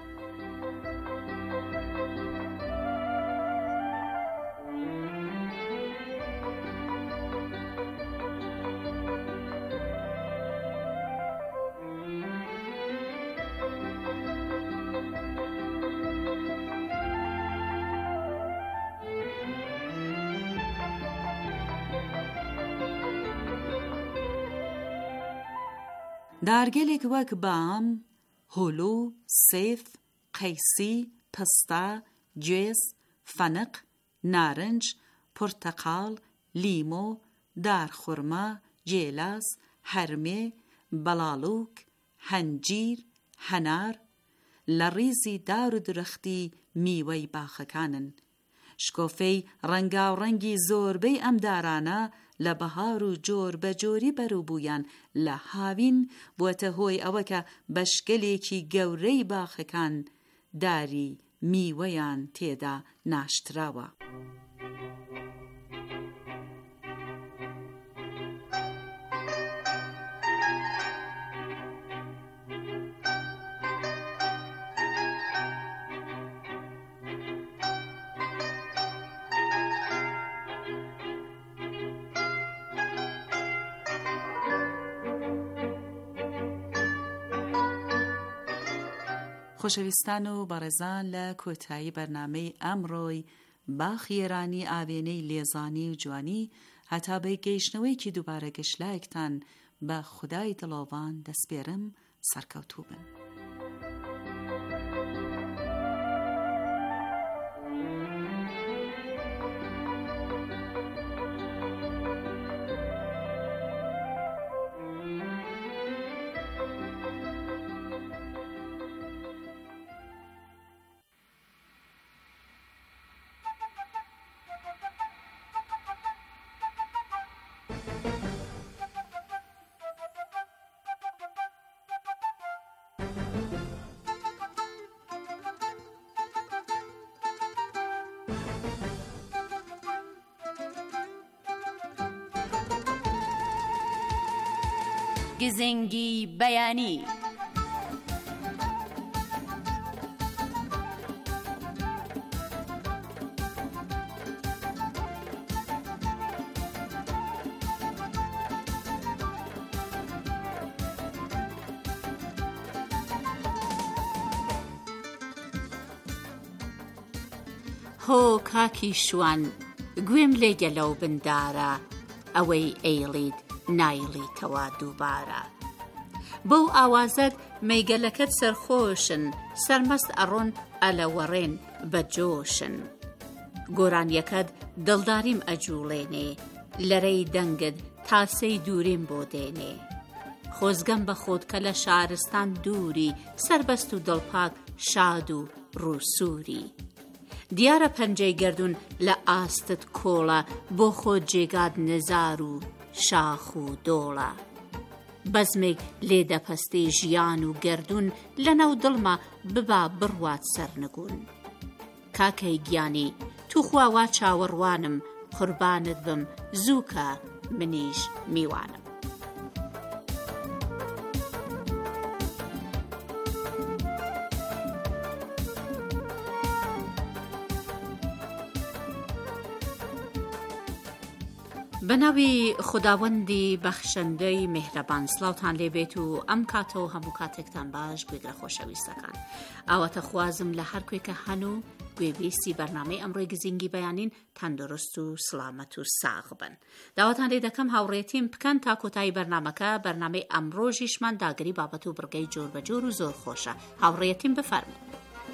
Speaker 6: دارگەلێک وەک بام، هۆلو، سێف، قەیسی، پستا، گوێز، فەنق، نارنج، پۆرتەقاڵ، لیمۆ، دارخورما، گێلاس، هەرمێ، بەڵاڵووک، هەنجیر، هەنار لە ڕیزی دار و درەختی میوەی باخەکانن. شکۆفەی ڕەنگاوڕەنگی زۆربەی ئەم دارانە لە بەهار و جۆر بە جۆری بەروبوویان لە هاوین بووەتە هۆی ئەوە کە بەشکەلێکی گەورەی باخەکان داری میوەیان تێدا ناشتراوە. خۆشەویستان و بەڕێزان لە کۆتایی بەرنامەی ئەمڕۆی باخی ئێرانی ئاوێنەی لێزانی و جوانی هەتا بە گەیشتنەوەیکی دووبارە گەشتلایەکتان بە خودای دڵۆڤان دەسپێرم سەرکەوتوو بن.
Speaker 1: گزنگی بەیانی. هۆ کاکی شوان گوێم لێگەلەو بندارە، ئەوەی ئەیڵید نایڵیتەوە دووبارە. بەو ئاوازەت مەیگەلەکەت سەرخۆشن، سەرمەست ئەڕۆن ئەلەوەڕێن بە جۆشن. گۆرانیەکەت دڵداریم ئەجوڵێنێ، لەرەی دەنگت تاسەی دووریم بۆ دێنێ. خۆزگەم بە خۆت کە لە شارستان دووری، سەربەست و دڵپاک شاد و ڕووسووری. دیارە پەنجەی گەردون لە ئاستت کۆڵە، بۆ خۆت جێگات نزار و شاخ و دۆڵە. بەزمێک لێ دەپەستێ ژیان و گەردون، لەناو دڵما ببا بڕوات سەرنگون. کاکەی گیانی توخواوا چاوەڕوانم، قوربانت بم زووکە منیش میوانم. بەناوی خوداوەندی بەخشەندەی میهرەبان، سڵاوتان لێبێت و ئەم کاتەوە هەموو کاتێکتان باش گوێگرە خۆشەویستەکان. ئاواتە خوازم لە هەر کوێکە هەن و گوێبیستی بەرنامەی ئەمڕۆی گزینگی بەیانین تەندروست و سڵامەت و ساغ بن. داواتان لێ دەکەم هاوڕێتیم بکەن تا کۆتایی بەرنامەکە. بەرنامەی ئەمڕۆژیشمان داگری بابەت و بڕگەی جۆر بەجۆر و زۆر خۆشە. هاوڕێتیم بفەرمێن.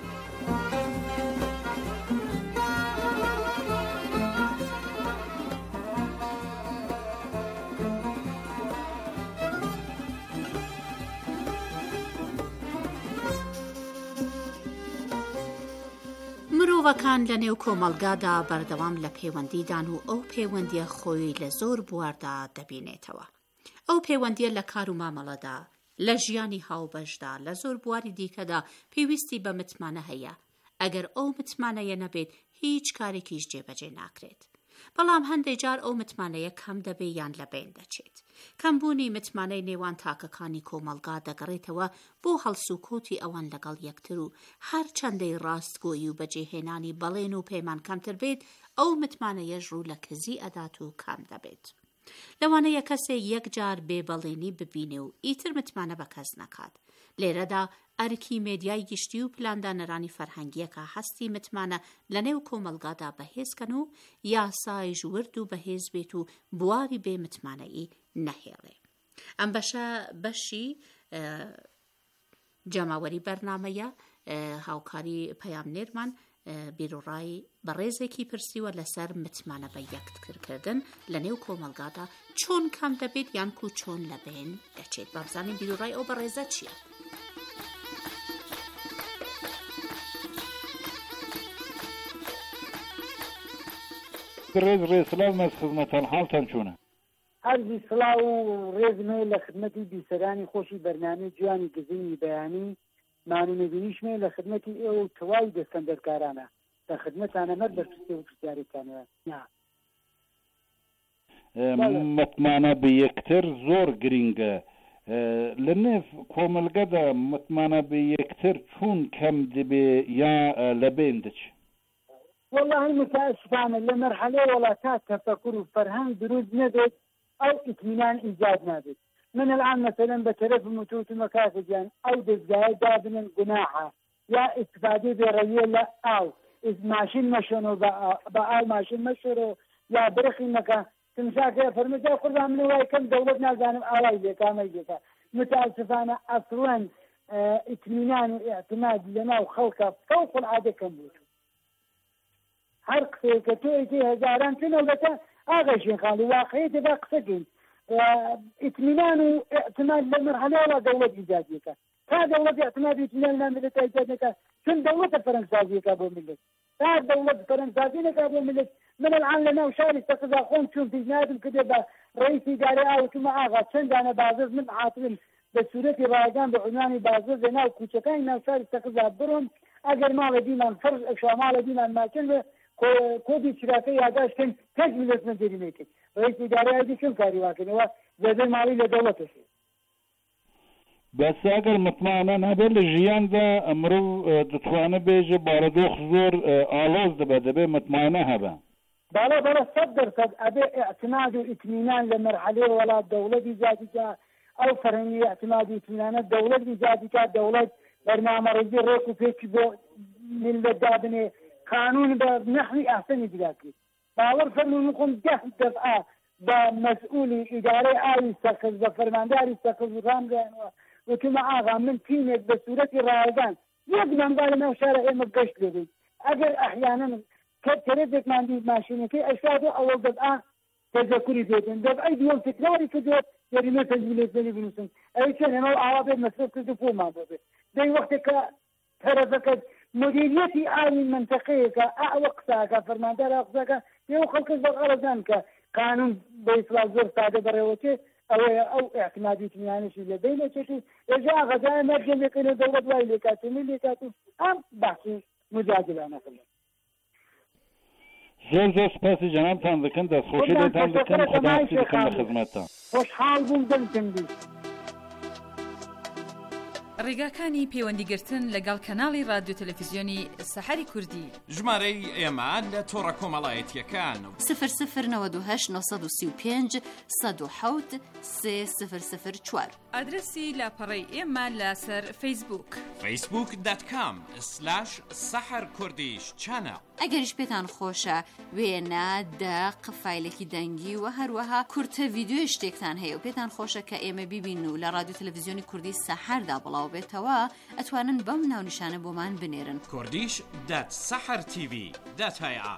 Speaker 1: مرۆڤەکان لە نێو کۆمەڵگادا بەردەوام لە پەیوەندیدان و ئەو پەیوەندیە خۆی لە زۆر بواردا دەبینێتەوە. ئەو پەیوەندیە لە کار و مامەڵەدا، لە ژیانی هاوبەشدا، لە زۆر بواری دیکەدا پێویستی بە متمانە هەیە. ئەگەر ئەو متمانەیە نەبێت هیچ کارێکیش جێبەجێ ناکرێت. بەڵام هەندێک جار ئەو متمانەیە کەم دەبێ یان لەبێن دەچێت. کەمبوونی متمانەی نێوان تاکەکانی کۆمەڵگا دەگەڕێتەوە بۆ هەڵسوکۆتی ئەوان لەگەڵ یەکتر و هەر چەندەی ڕاستگۆیی و بەجێهێنانی بەڵێن و پەیمان کەمتر بێت، ئەو متمانەیەش ڕوو لە کزی ئەدات و کام دەبێت. لەوانەیە کەسێ یەک جار بێبەڵێنی ببینێ و ئیتر متمانە بە کەس نەکات. لێرەدا ئەرکی مێدیای گشتی و پلاندانەرانی فەرهەنگیەکە هەستی متمانە لە نێو کۆمەڵگادا بەهێزکەن و یاسای ژورد و بەهێز بێت و بواری بێ متمانەیی نەهێڵێ. ئەم بەشە بەشی جەماوەری بەرنامەیە. هاوکاری پەیامنێرمان بیرۆڕای بەڕێزێکی پرسیوە لەسەر متمانە بە یەکترکردن لە نێو کۆمەڵگادا چۆن کام دەبێت یان کو چۆن لەبێن دەچێت. بابزانین بیرۆڕای ئەو بەڕێزە چییە؟
Speaker 7: ڕێز ڕێسلااو مەز خزمەتان حاڵتان چۆنە؟
Speaker 8: هەرزی سڵاو و ڕێزمێ لە خدمەتی بیسەرانی خۆشی بەرنامەی جوانی گزینی بەیانی مانونەبینیشمێ لە خدمەتی ئێوە و تەواوی دەستەندەرکارانە لە خدمەتانە مەر بەرپرسێ و پرسیارێکانەوە.
Speaker 7: متمانە بە یەکتر زۆر گرینگە. لە نێو کۆمەلگەدا متمانە بە یەکتر چۆن کەم دەبێ یا لەبێن دەچێت؟
Speaker 8: والله متاسفانە لە مەرحەلەی وڵاتات تەفەکر و فەرهەنگ دروست نەبێت ئەو ئیطمینان ئیجاد نابێت. من الآن مثلا بطرف متوتم كافجان أو دزقاي دابن قناحة يا استفادة برية لا أو إذ ماشين مشونو بأو ماشين مشورو يا برخي مكا تمشاکە فەرمووی قوربان من وای کەم دەوڵەت نازانم ئاوای لێ کامەی لێکە متاسفانە ئەسڵەن ئیتمینان و ئێعتماد لەناو خەڵکە فەوق العادە کەم بوو هەر قسەیە کە تۆیەکی هەزاران چونەوەتە ئاغەشین خاڵی واقعیەتێدا قسەکەین ئیتمینان و ئێعتماد لە مەرحەلەیەوە دەوڵەت ئیجادیەکە تا دەوڵەت ئێعتماد و ئیتمینان لە ملەتە ئیجادەکە چون دەوڵەتە فەرەنسازیەکە بۆ ملت تا دەوڵەت فەرەنسازی نەکا بۆ ملت من الآن لەناو شاری سەقزا خۆم چون پیشنهادم کردێ بە ڕئیسی ئیدارەی ئاوتومە ئاغا چەندانە بازرس من عاتبم بە سوورەتی ڕایگان بە عنوانی بازرس لەناو کوچەکانی ناو شاری سەقزا بڕۆم ئەگەر ماڵە دیمان فەرش ئەشاماڵە دیمان ماچن بێ کۆدی چراکە یاداشتن کەس ملت نەجێری نەکرد ڕئیسی ئیدارەی دیکەم کاری واکردنەوە زەدەی ماڵی لە دەوڵەتەش
Speaker 7: بەس ئەگەر متمانە هەبێت لە ژیاندا ئەمڕۆ دەتوانە بێژە بارەدۆخ زۆر ئاڵۆز دەبێت دەبێ متمانە هەبە
Speaker 8: بالا بالا صد درصد أبي اعتماد واطمئنان لمرحلة ولا دولة ذاتك أو فرني اعتماد واطمئنان الدولة ذاتك دولة برنامج رجل ركوب فيك بو من الدابنة قانون بنحوي أحسن إجراءاتي باور فرني نقوم ده دفعة بمسؤولي إدارة آي سكز بفرمانداري سكز رامجان وكما آغا من تيمة بصورة الرائدان يقدم بالنا وشارع مقشت لدي أجل أحيانا كتردك ما عندي ماشينة كي أشهده أول دفعة تذكري فيتن دفعة يوم تكراري كدوت يعني ما تنزلت بني بنوسن أي شيء أنا أعرف المسؤول كده فوق ما بده ده وقت ك ترى مديريتي آلي منطقية كأوقسا كفرماندار أوقسا ك يو خلق الأرزان كقانون بإصلاح زور سادة بريوتي أو أو اعتمادي تنياني شيء لدينا شيء يجا غدا نرجع لكنا دولة وايلة كاتو ملي كاتو أم بحثي مجادلة أنا كله
Speaker 7: زۆر زۆر سپاسی جەنابتان دەکەن دەستخۆشیتان دەکەن خوداحافیز دەکەن لە خزمەتتان
Speaker 8: خۆشحاڵ بووم دەمتندی
Speaker 9: ڕێگاکانی پەیوەندیگرتن لەگەڵ کەناڵی رادیۆ تەلەڤیزیۆنی سەحەری کوردی
Speaker 4: ژمارەی ئێمە لە تۆڕە کۆمەڵایەتیەکان
Speaker 3: سفر سفر نەوەد و هەشت نۆسەد و سی و پێنج سەد و حەوت سێ سفر سفر چوار
Speaker 9: ئادرسی لاپەڕەی ئێمە لەسەر فەیسبووک
Speaker 4: فەیسبووک دات کام سلاش سەحەر کوردیش چانە
Speaker 3: ئەگەریش پێتان خۆشە وێنە دەق فایلێکی دەنگی و هەروەها کورتە ڤیدیۆی شتێکتان هەیە و پێتان خۆشە کە ئێمە بیبین و لە رادیۆ تەلەڤیزیۆنی کوردی سەحەردا بڵاو بێتەوە ئەتوانن بەم ناونیشانە بۆمان بنێرن
Speaker 4: کوردیش دات سەحەر تیڤی دات هەیە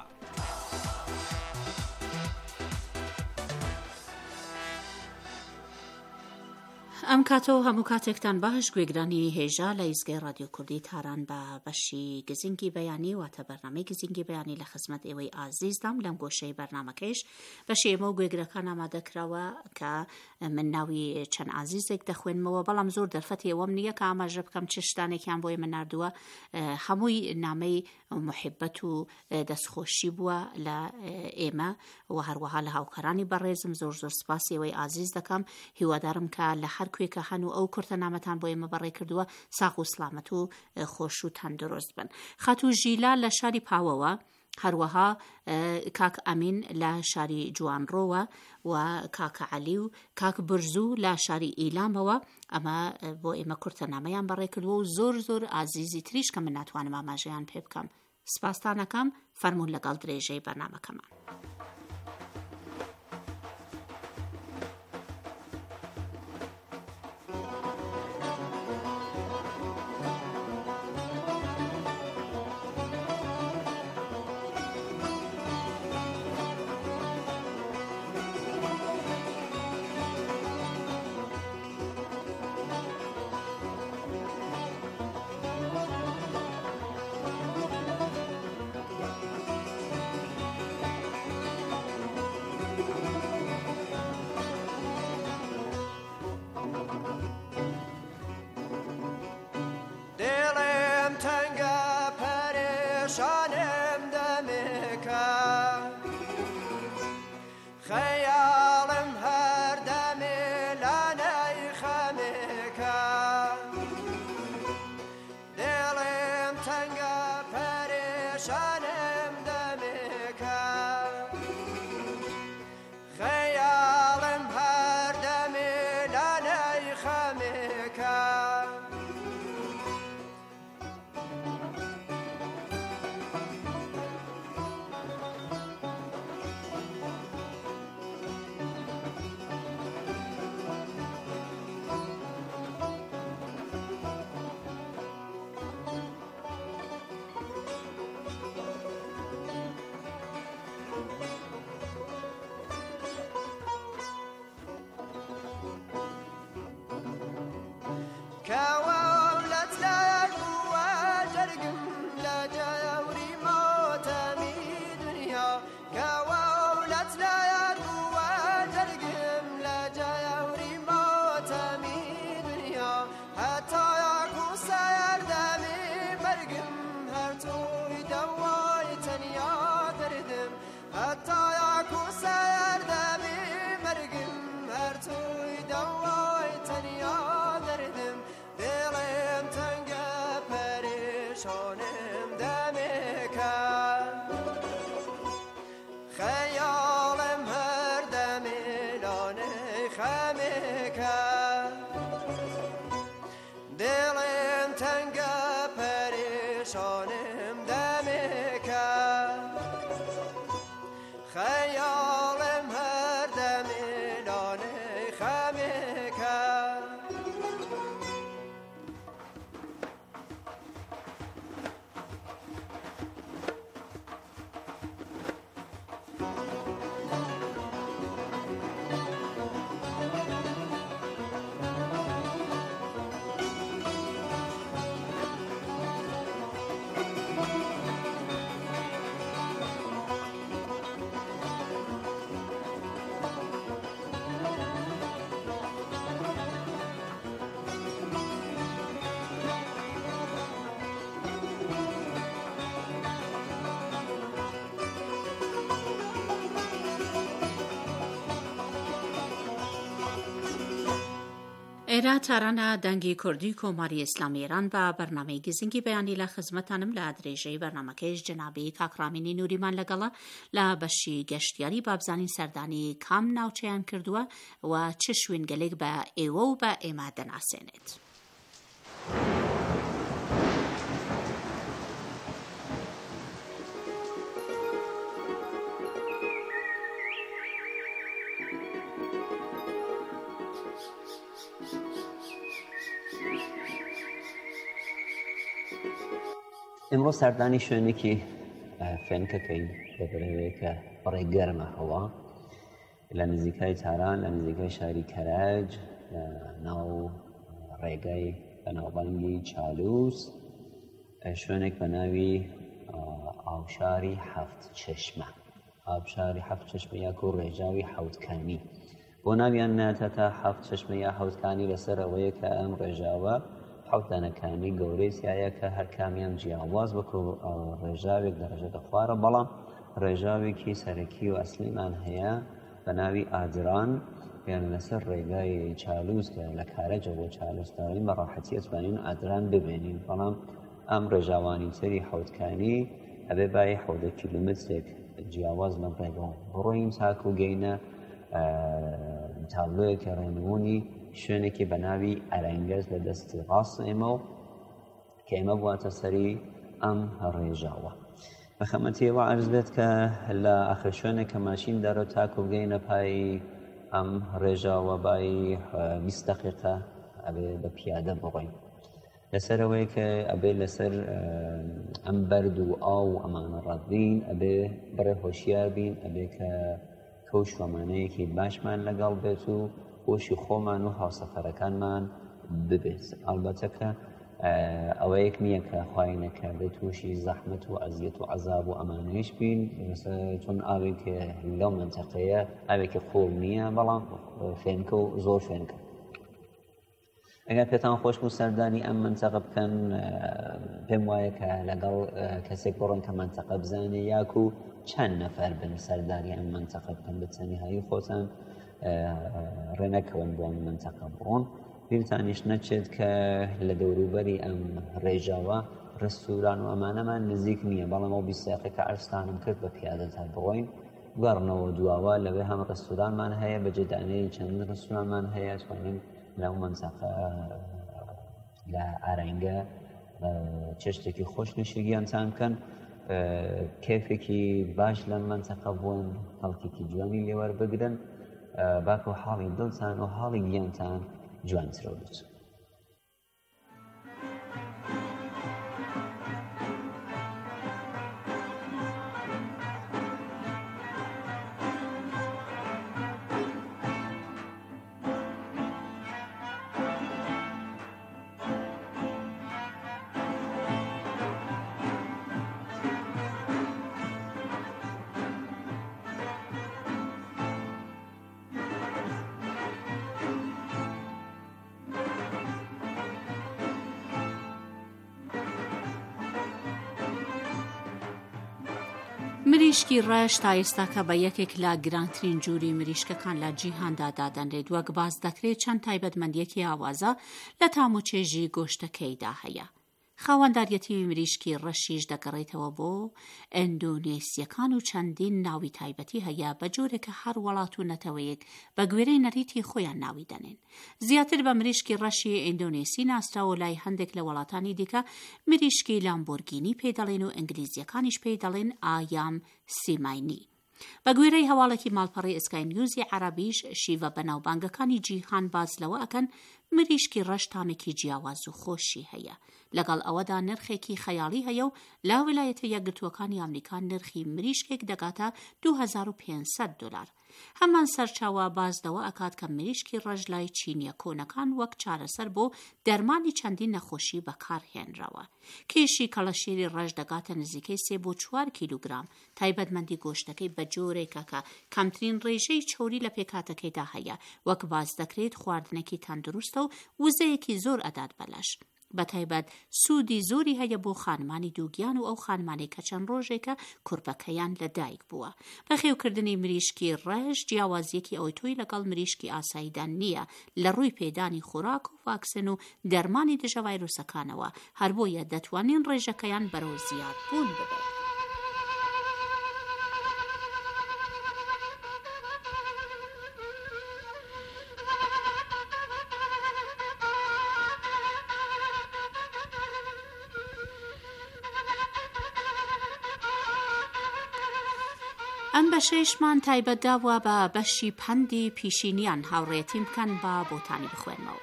Speaker 1: ئەم کاتەوە هەموو کاتێکتان باش گوێگرانی هێژا لە ئیزگای رادیۆ کوردی تاران بە بەشی گزینگی بەیانی واتە بەرنامەی گزینگی بەیانی لە خزمەت ئێوەی ئازیزدام لەم گۆشەی بەرنامەکەیش بەشی ئێمە و گوێگرەکان ئامادەکراوە کە من ناوی چەند ئازیزێک دەخوێنمەوە بەڵام زۆر دەرفەتی ئەوەم نییە کە ئاماژە بکەم چ شتانێکیان بۆی من ناردووە هەمووی نامەی محبەت و دەستخۆشی بووە لە ئێمە و هەروەها لە هاوکارانی بەڕێزم زۆر زۆر سپاسی ئێوەی ئازیز دەکەم هیوادارم کە لە هەر کوێکە هەن و ئەو کورتە نامەتان بۆ ئێمە بەڕێ کردووە ساغ و سلامەت و خۆش و تەندروست بن. خاتوو ژیلا لە شاری پاوەوە، هەروەها کاک ئەمین لە شاری جوانڕۆوە و کاکە عەلی و کاک برزوو لە شاری ئیلامەوە ئەمە بۆ ئێمە کورتە نامەیان بەڕێ کردووە و زۆر زۆر ئازیزی تریش کە من ناتوانم ئاماژەیان پێ بکەم. سپاستانەکەم، فەرموون لەگەڵ درێژەی بەرنامەکەمان.
Speaker 10: كواولت لا يقوى جرقم لا جاوري موتامي دنيا كواولت لا يقوى جرقم لا جاوري موتامي دنيا حتى يكون سير دمي برقم هرتوي دواي تنيا دردم حتى يكون سير دمي برقم هرتوي دواي تنيا دردم دلم تنقى پریشانم دمکا خیالم هر دمی لانه خمکا دلم تنقى پریشانم دمکا خیالم هر دمی لانه خمکا
Speaker 1: ئێرە تارانە دەنگی کوردی کۆماری ئیسلامی ئێران بە بەرنامەی گزینگی بەیانی لە خزمەتانم لە درێژەی بەرنامەکەیش جنابی کاکڕامینی نوریمان لەگەڵە لە بەشی گەشتیاری بابزانین سەردانی کام ناوچەیان کردووە و چ شوێنگەلێک بە ئێوە و بە ئێمە دەناسێنێت.
Speaker 11: ئێمڕۆ سەردانی شوێنێکی فێنکەکەین بەبرەوەیە کە بەڕێ گەرمە هەوا لە نزیکای تاران لە نزیکای شاری کەرەج لە ناو ڕێگای بەناوبانگی چالووس شوێنێک بە ناوی ئاوشاری حەفت چەشمە ئابشاری حەفت چەشمە یاکو ڕێژاوی حەوتکانی بۆ ناویان ناتەتە حەفت چەشمە یا حەوتکانی لەسەر ئەوەیە کە ئەم ڕێژاوە حوتانەکانی گەورەی سایە کە هەر کامیان جیاواز بکو ڕێژاوێک دەڕێژێتە خوارە بەڵام ڕێژاوێکی سەرەکی و ئەسلیمان هەیە بە ناوی ئاجران یان لەسەر ڕێگای چالووس کە لە کارەجە بۆ چالووسدارین بە ڕاحەتی ئەتوانین ئاجران ببینین بەڵام ئەم ڕێژاوانی تری حوتکانی ئەبێ بای حەوت کیلومترێک جیاواز لەم ڕێگەوە بڕۆین تاکو گەینە تابلۆیەکە ڕێنمونی شوێنێکی بە ناوی ئەرەنگەز لە دەستی ڕاست ئێمە و کە ئێمە بواتە سەری ئەم ڕێژاوە بە خەمەتیەوە عەرز بێت کە لە ئاخر شوێنێک کە ماشین دەرەوە تاکو بگەینە پای ئەم ڕێژاوە بای بیست دەقیقە ئەبێ بە پیادە بڕۆین لەسەرەوەی کە ئەبێ لەسەر ئەم بەرد و ئاو ئەمانە ڕادبین ئەبێ بڕێ هۆشیار بین ئەبێ کە کەوش وەمانەیەکی باشمان لەگەڵ بێت و خۆشی خۆمان و هاوسەفەرەکانمان ببێت ئەلبەتە کە ئەوەیەک نییە کە خوای نەکردێت تووشی زەحمەت و ئەزیەت و عەزاب و ئەمانەیش بین چون ئاوێکی لەو منتەقەیە ئاوێکی خۆڵ نییە بەڵام فێنکە و زۆر فێنکە ئەگەر پێتان خۆش و سەردانی ئەم منتەقە بکەن پێم وایە کە لەگەڵ کەسێک بڕۆن کە منتەقە بزانێ یاکو چەند نەفەر بن سەردانی ئەم منتەقە بکەن بە تەنیایی خۆتان ڕێنەکەون بۆ ئەم منتەقە بڕۆن بیرتانیش نەچێت کە لە دەوروبەری ئەم ڕێژاوە ڕستوران و ئەمانەمان نزیک نییە بەڵام ئەو بیست دەقیقە کە عەرزتانم کرد بە پیادە تا بڕۆین گەڕنەوە دواوە لەوێ هەم ڕستورانمان هەیە بەجێدانەی چەند ڕستورانمان هەیە توانین لەو منتەقە لە ئارەنگە چێشتێکی خۆش نیشتگیانتان بکەن کێفێکی باش لە منتەقە بوون هەڵکێکی جوانی لێوەربگرن باکە و حاڵی دڵتان و حاڵی گیانتان جوانترە بێت.
Speaker 1: مریشکی ڕەش تا ئێستا کە بە یەکێک لە گرانترین جووری مریشکەکان لە جیهاندا دادەنرێت وەک باز دەکرێت چەند تایبەتمەندیەکی ئاوازە لە تاموچێژی گۆشتەکەیدا هەیە. خاوەنداریەتی مریشکی ڕەشیش دەگەڕێتەوە بۆ ئەندۆنێسیەکان و چەندین ناوی تایبەتی هەیە بە جۆرێکە هەر وڵات و نەتەوەیەک بە گوێرەی نەریتی خۆیان ناوی دەنێن. زیاتر بە مریشکی ڕەشی ئیندۆنێسی ناسراوە لای هەندێک لە وڵاتانی دیکە مریشکی لامبۆرگینی پێ دەڵێن و ئینگلیزیەکانیش پێ دەڵێن ئایام سیماینی. بە گوێرەی هەواڵێکی ماڵپەڕی ئسکای نیوزی عەرەبیش شیڤە بەناوبانگەکانی جیهان باز لەوە ئەکەن مریشکی ڕەش تامێکی جیاواز و خۆشی هەیە. لەگەڵ ئەوەدا نرخێکی خەیاڵی هەیە و لا ویلایەتە یەکگرتووەکانی ئەمریکا نرخی مریشکێک دەگاتە دوو هەزار و پێنجسەد دۆلار. هەمان سەرچاوە بازدەوە ئەکات کە مریشکی ڕەش لای چینیە کۆنەکان وەک چارەسەر بۆ دەرمانی چەندین نەخۆشی بەکارهێنراوە. کێشی کەڵەشێری ڕەش دەگاتە نزیکەی سێ بۆ چوار کیلوگرام. تایبەتمەندی گۆشتەکەی بە جۆرێکە کە کەمترین ڕێژەی چۆری لە پێکاتەکەیدا هەیە. وەک باز دەکرێت خواردنێکی تەندروستە و وزەیەکی زۆر ئەدات بەلەش. بەتایبەت سوودی زۆری هەیە بۆ خانمانی دووگیان و ئەو خانمانی کە چەند ڕۆژێکە کورپەکەیان لە دایک بووە. بەخێوکردنی مریشکی ڕەش جیاوازیەکی ئەوەی تۆی لەگەڵ مریشکی ئاساییدان نییە لە ڕووی پێدانی خۆراک و ڤاکسن و دەرمانی دژە ڤایرۆسەکانەوە، هەر بۆیە دەتوانین ڕێژەکەیان بەرەو زیاد بوون ببێت. ئەم بەشەیشمان تایبەت داوە بە بەشی پەندی پیشینیان هاوڕێتی بکەن بە بۆتانی بخوێنمەوە.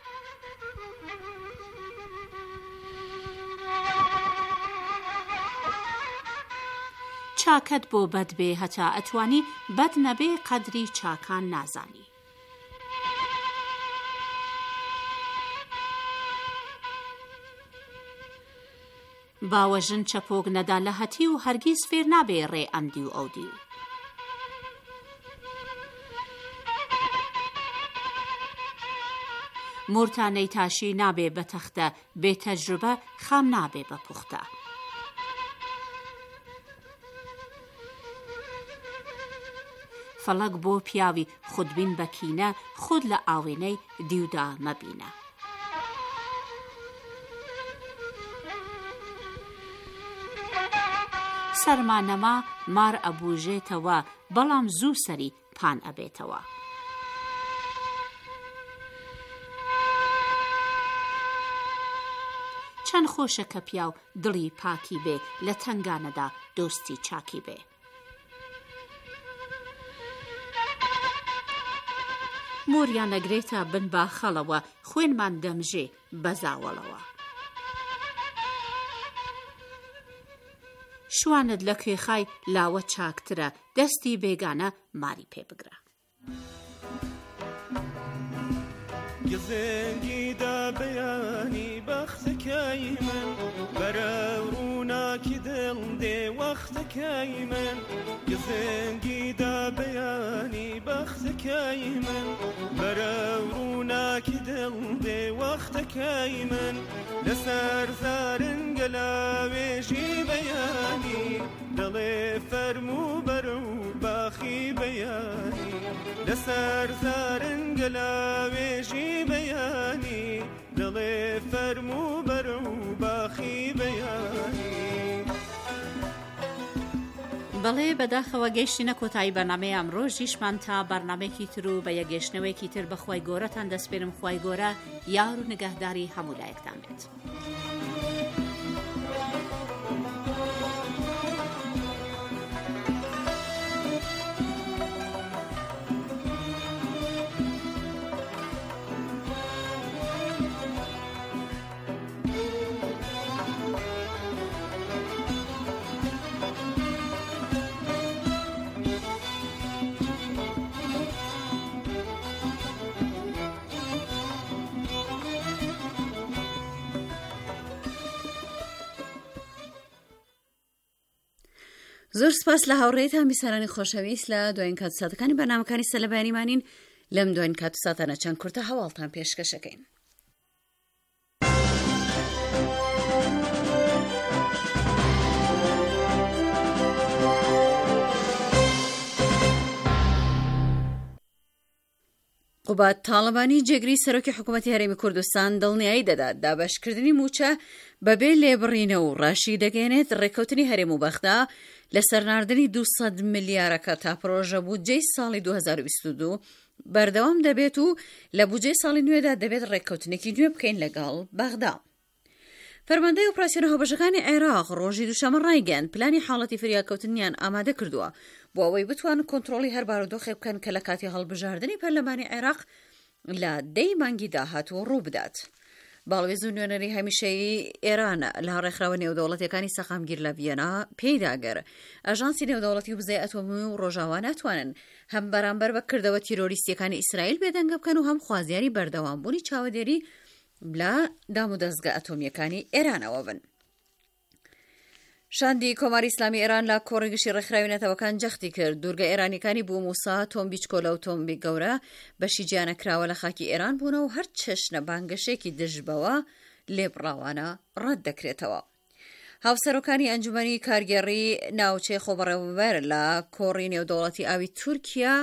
Speaker 1: چاکەت بۆ بەد بێ هەتا ئەتوانی بەد نەبێ قەدری چاکان نازانی. باوەژن چەپۆک نەدا لە هەتی و هەرگیز فێر نابێ ڕێ ئەمدی و ئەودی و. مورتانەی تاشی نابێ بە تەختە، بێ تەجروبە خام نابێ بە پوختە. فەڵک بۆ پیاوی خودبین بەکینە، خود لە ئاوێنەی دیودا مەبینە. سەرمانەما مار ئەبوژێتەوە، بەڵام زوو سەری پان ئەبێتەوە. چەند خۆشە کە پیاو دڵی پاکی بێ، لە تەنگانەدا دۆستی چاکی بێ. موریان ئەگرێتە بن باخەڵەوە، خوێنمان دەمژێ بەزاوەڵەوە. شوانت لە کوێخای لاوە چاکترە، دەستی بێگانە ماری پێ بگرە.
Speaker 12: گزێنگیدا بەیانی بەختەکەی من، بەرە ڕووناکی دڵ دێ وەختەکەی من. گزێنگیدا بەیانی بەختەکەی من، بەرە ڕووناکی دڵ دێ وەختەکەی من. لەسەر زارنگە لاوێژی بەیانی، دڵێ فەرموو بەرە و باخی بەیانی. لەسەر زارنگە لاوێژی بەیانی، دڵێ فەرموو بەرە و باخی بەیانی.
Speaker 1: بەڵێ بەداخەوە گەیشتینە کۆتایی بەرنامەی ئەمڕۆژیشمان تا بەرنامێکی تر و بە یەگەشتنەوەیەکی تر بەخوای گۆرەتان دەسپێرم. خوای گۆرە یار و نگەهداری هەموو لایەکتان بێت.
Speaker 3: زۆر سپاس لە هاوڕێیتان بیسەرانی خۆشەویست لە دوایین کات ساتەکانی بەرنامەکانی سەلەبیانیمانین. لەم دوایین کات ساتانە چەند کورتە هەواڵتان پێشکەشەکەین. قوبات تاڵبانی جێگری سەرۆکی حکوومەتی هەرێمی کوردستان دڵنیایی دەدات دابەشکردنی موچە بەبێ لێبڕینە و ڕاشی دەگەێنێت ڕێکەوتنی هەرێم و بەغدا لە سەرناردنی دووسەد ملیارەکە تا پرۆژە بودجەی ساڵی دوو هەزار و بیست و دوو بەردەوام دەبێت و لە بودجەی ساڵی نوێدا دەبێت ڕێکەوتنێکی نوێ بکەین لەگەڵ بەغدا. فەرماندەی ئۆپراسیۆنە هەڵبژەکانی عێراق ڕۆژی دووشەمە ڕایگەیاند پلانی حاڵەتی فریاکەوتنیان ئامادە کردووە بۆ ئەوەی بتوانن کۆنتڕۆڵی هەر بارودۆخێ بکەن کە لە کاتی هەڵبژاردننی پەرلەمانی عێراق لە دەی مانگی داهاتوو ڕوو بدات. باڵێز و نوێنەری هەمیشەیی ئێران لە ڕێکخراوە نێودەوڵەتیەکانی سەقامگیر لە ڤیەنا پێیداگەر ئەژانسی نێودەوڵەتی و بزەی ئەتۆمی و ڕۆژاوا ناتوانن هەم بەرامبەر بە کردەوە تیرۆریستیەکانی ئیسرائیل بێدەنگە بکەن و هەم خوازیاری بەردەوامبوونی چاوەدێری بلا دام و دەستگە ئەتۆمیەکانی ئێرانەوە بن. شاندی کۆماری ئیسلامی ئێران لە کۆڕیگەشی ڕێکخراوی نەتەوەکان جەختی کرد. دوورگە ئێرانیەکانی بوو موسا تۆمبیچ کۆلە و تۆمبی گەورە بەشی گیانەکراوە لە خاکی ئێران بوونە و هەر چەشنە بانگەشێکی دژبەوە لێبڕاوانە ڕەت دەکرێتەوە. هاوسەرۆکانی ئەنجومەنی کارگێڕی ناوچەی خۆبەڕێوەبەر لە کۆڕی نێودەوڵەتی ئاوی تورکیا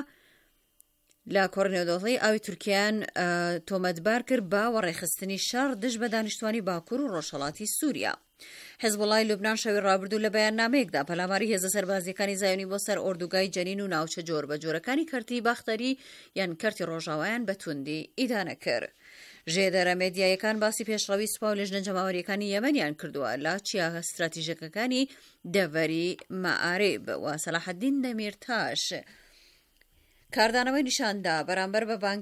Speaker 3: لە کۆڕی نێودەوڵەتی ئاوی تورکیان تۆمەتبار کرد بە وەڕێخستنی شەڕ دژ بە دانیشتوانی باکوور و ڕۆژهەڵاتی سووریا. حزبوڵای لوبنان شەوی ڕابردوو لە بەیاننامەیەکدا پەلاماری هێزە سەربازیەکانی زایۆنی بۆ سەر ئۆردوگای جەنین و ناوچە جۆر بە جۆرەکانی کەرتی باختەری یان کەرتی ڕۆژاوایان بە توندی ئیدانە کرد. ژێدەرە مێدیایەکان باسی پێشڕەوی سوپا و لێژنە جەماوەریەکانی یەمەنیان کردووە لە چیاغە استراتیژیەکەکانی دەڤەری مەعارێب و سەلاحەدین دەمیرتاش کاردانەوەی نیشاندا بەرامبەر بە بانک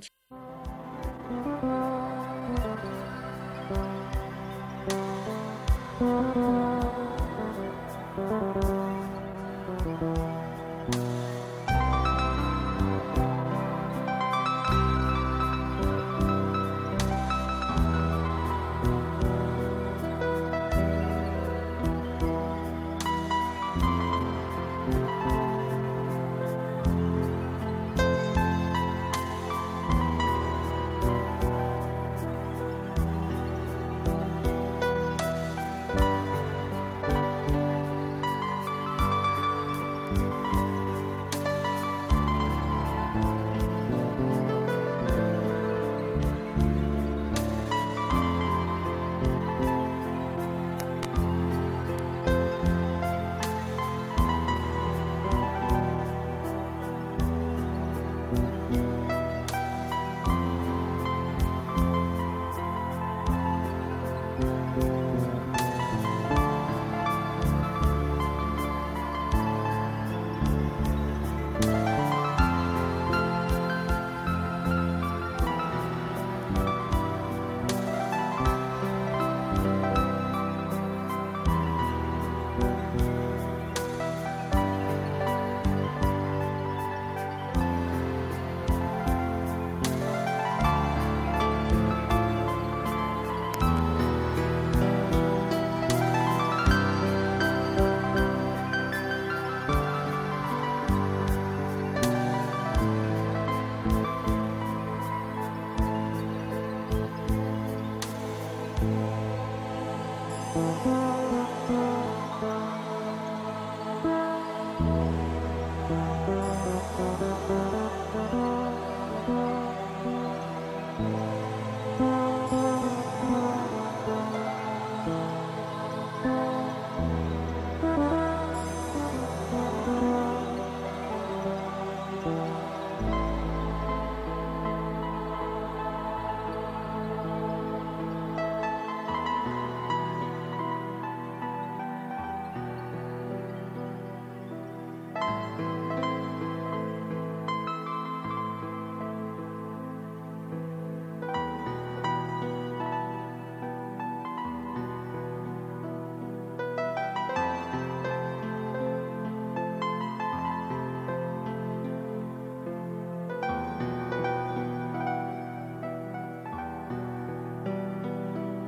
Speaker 13: Thank you.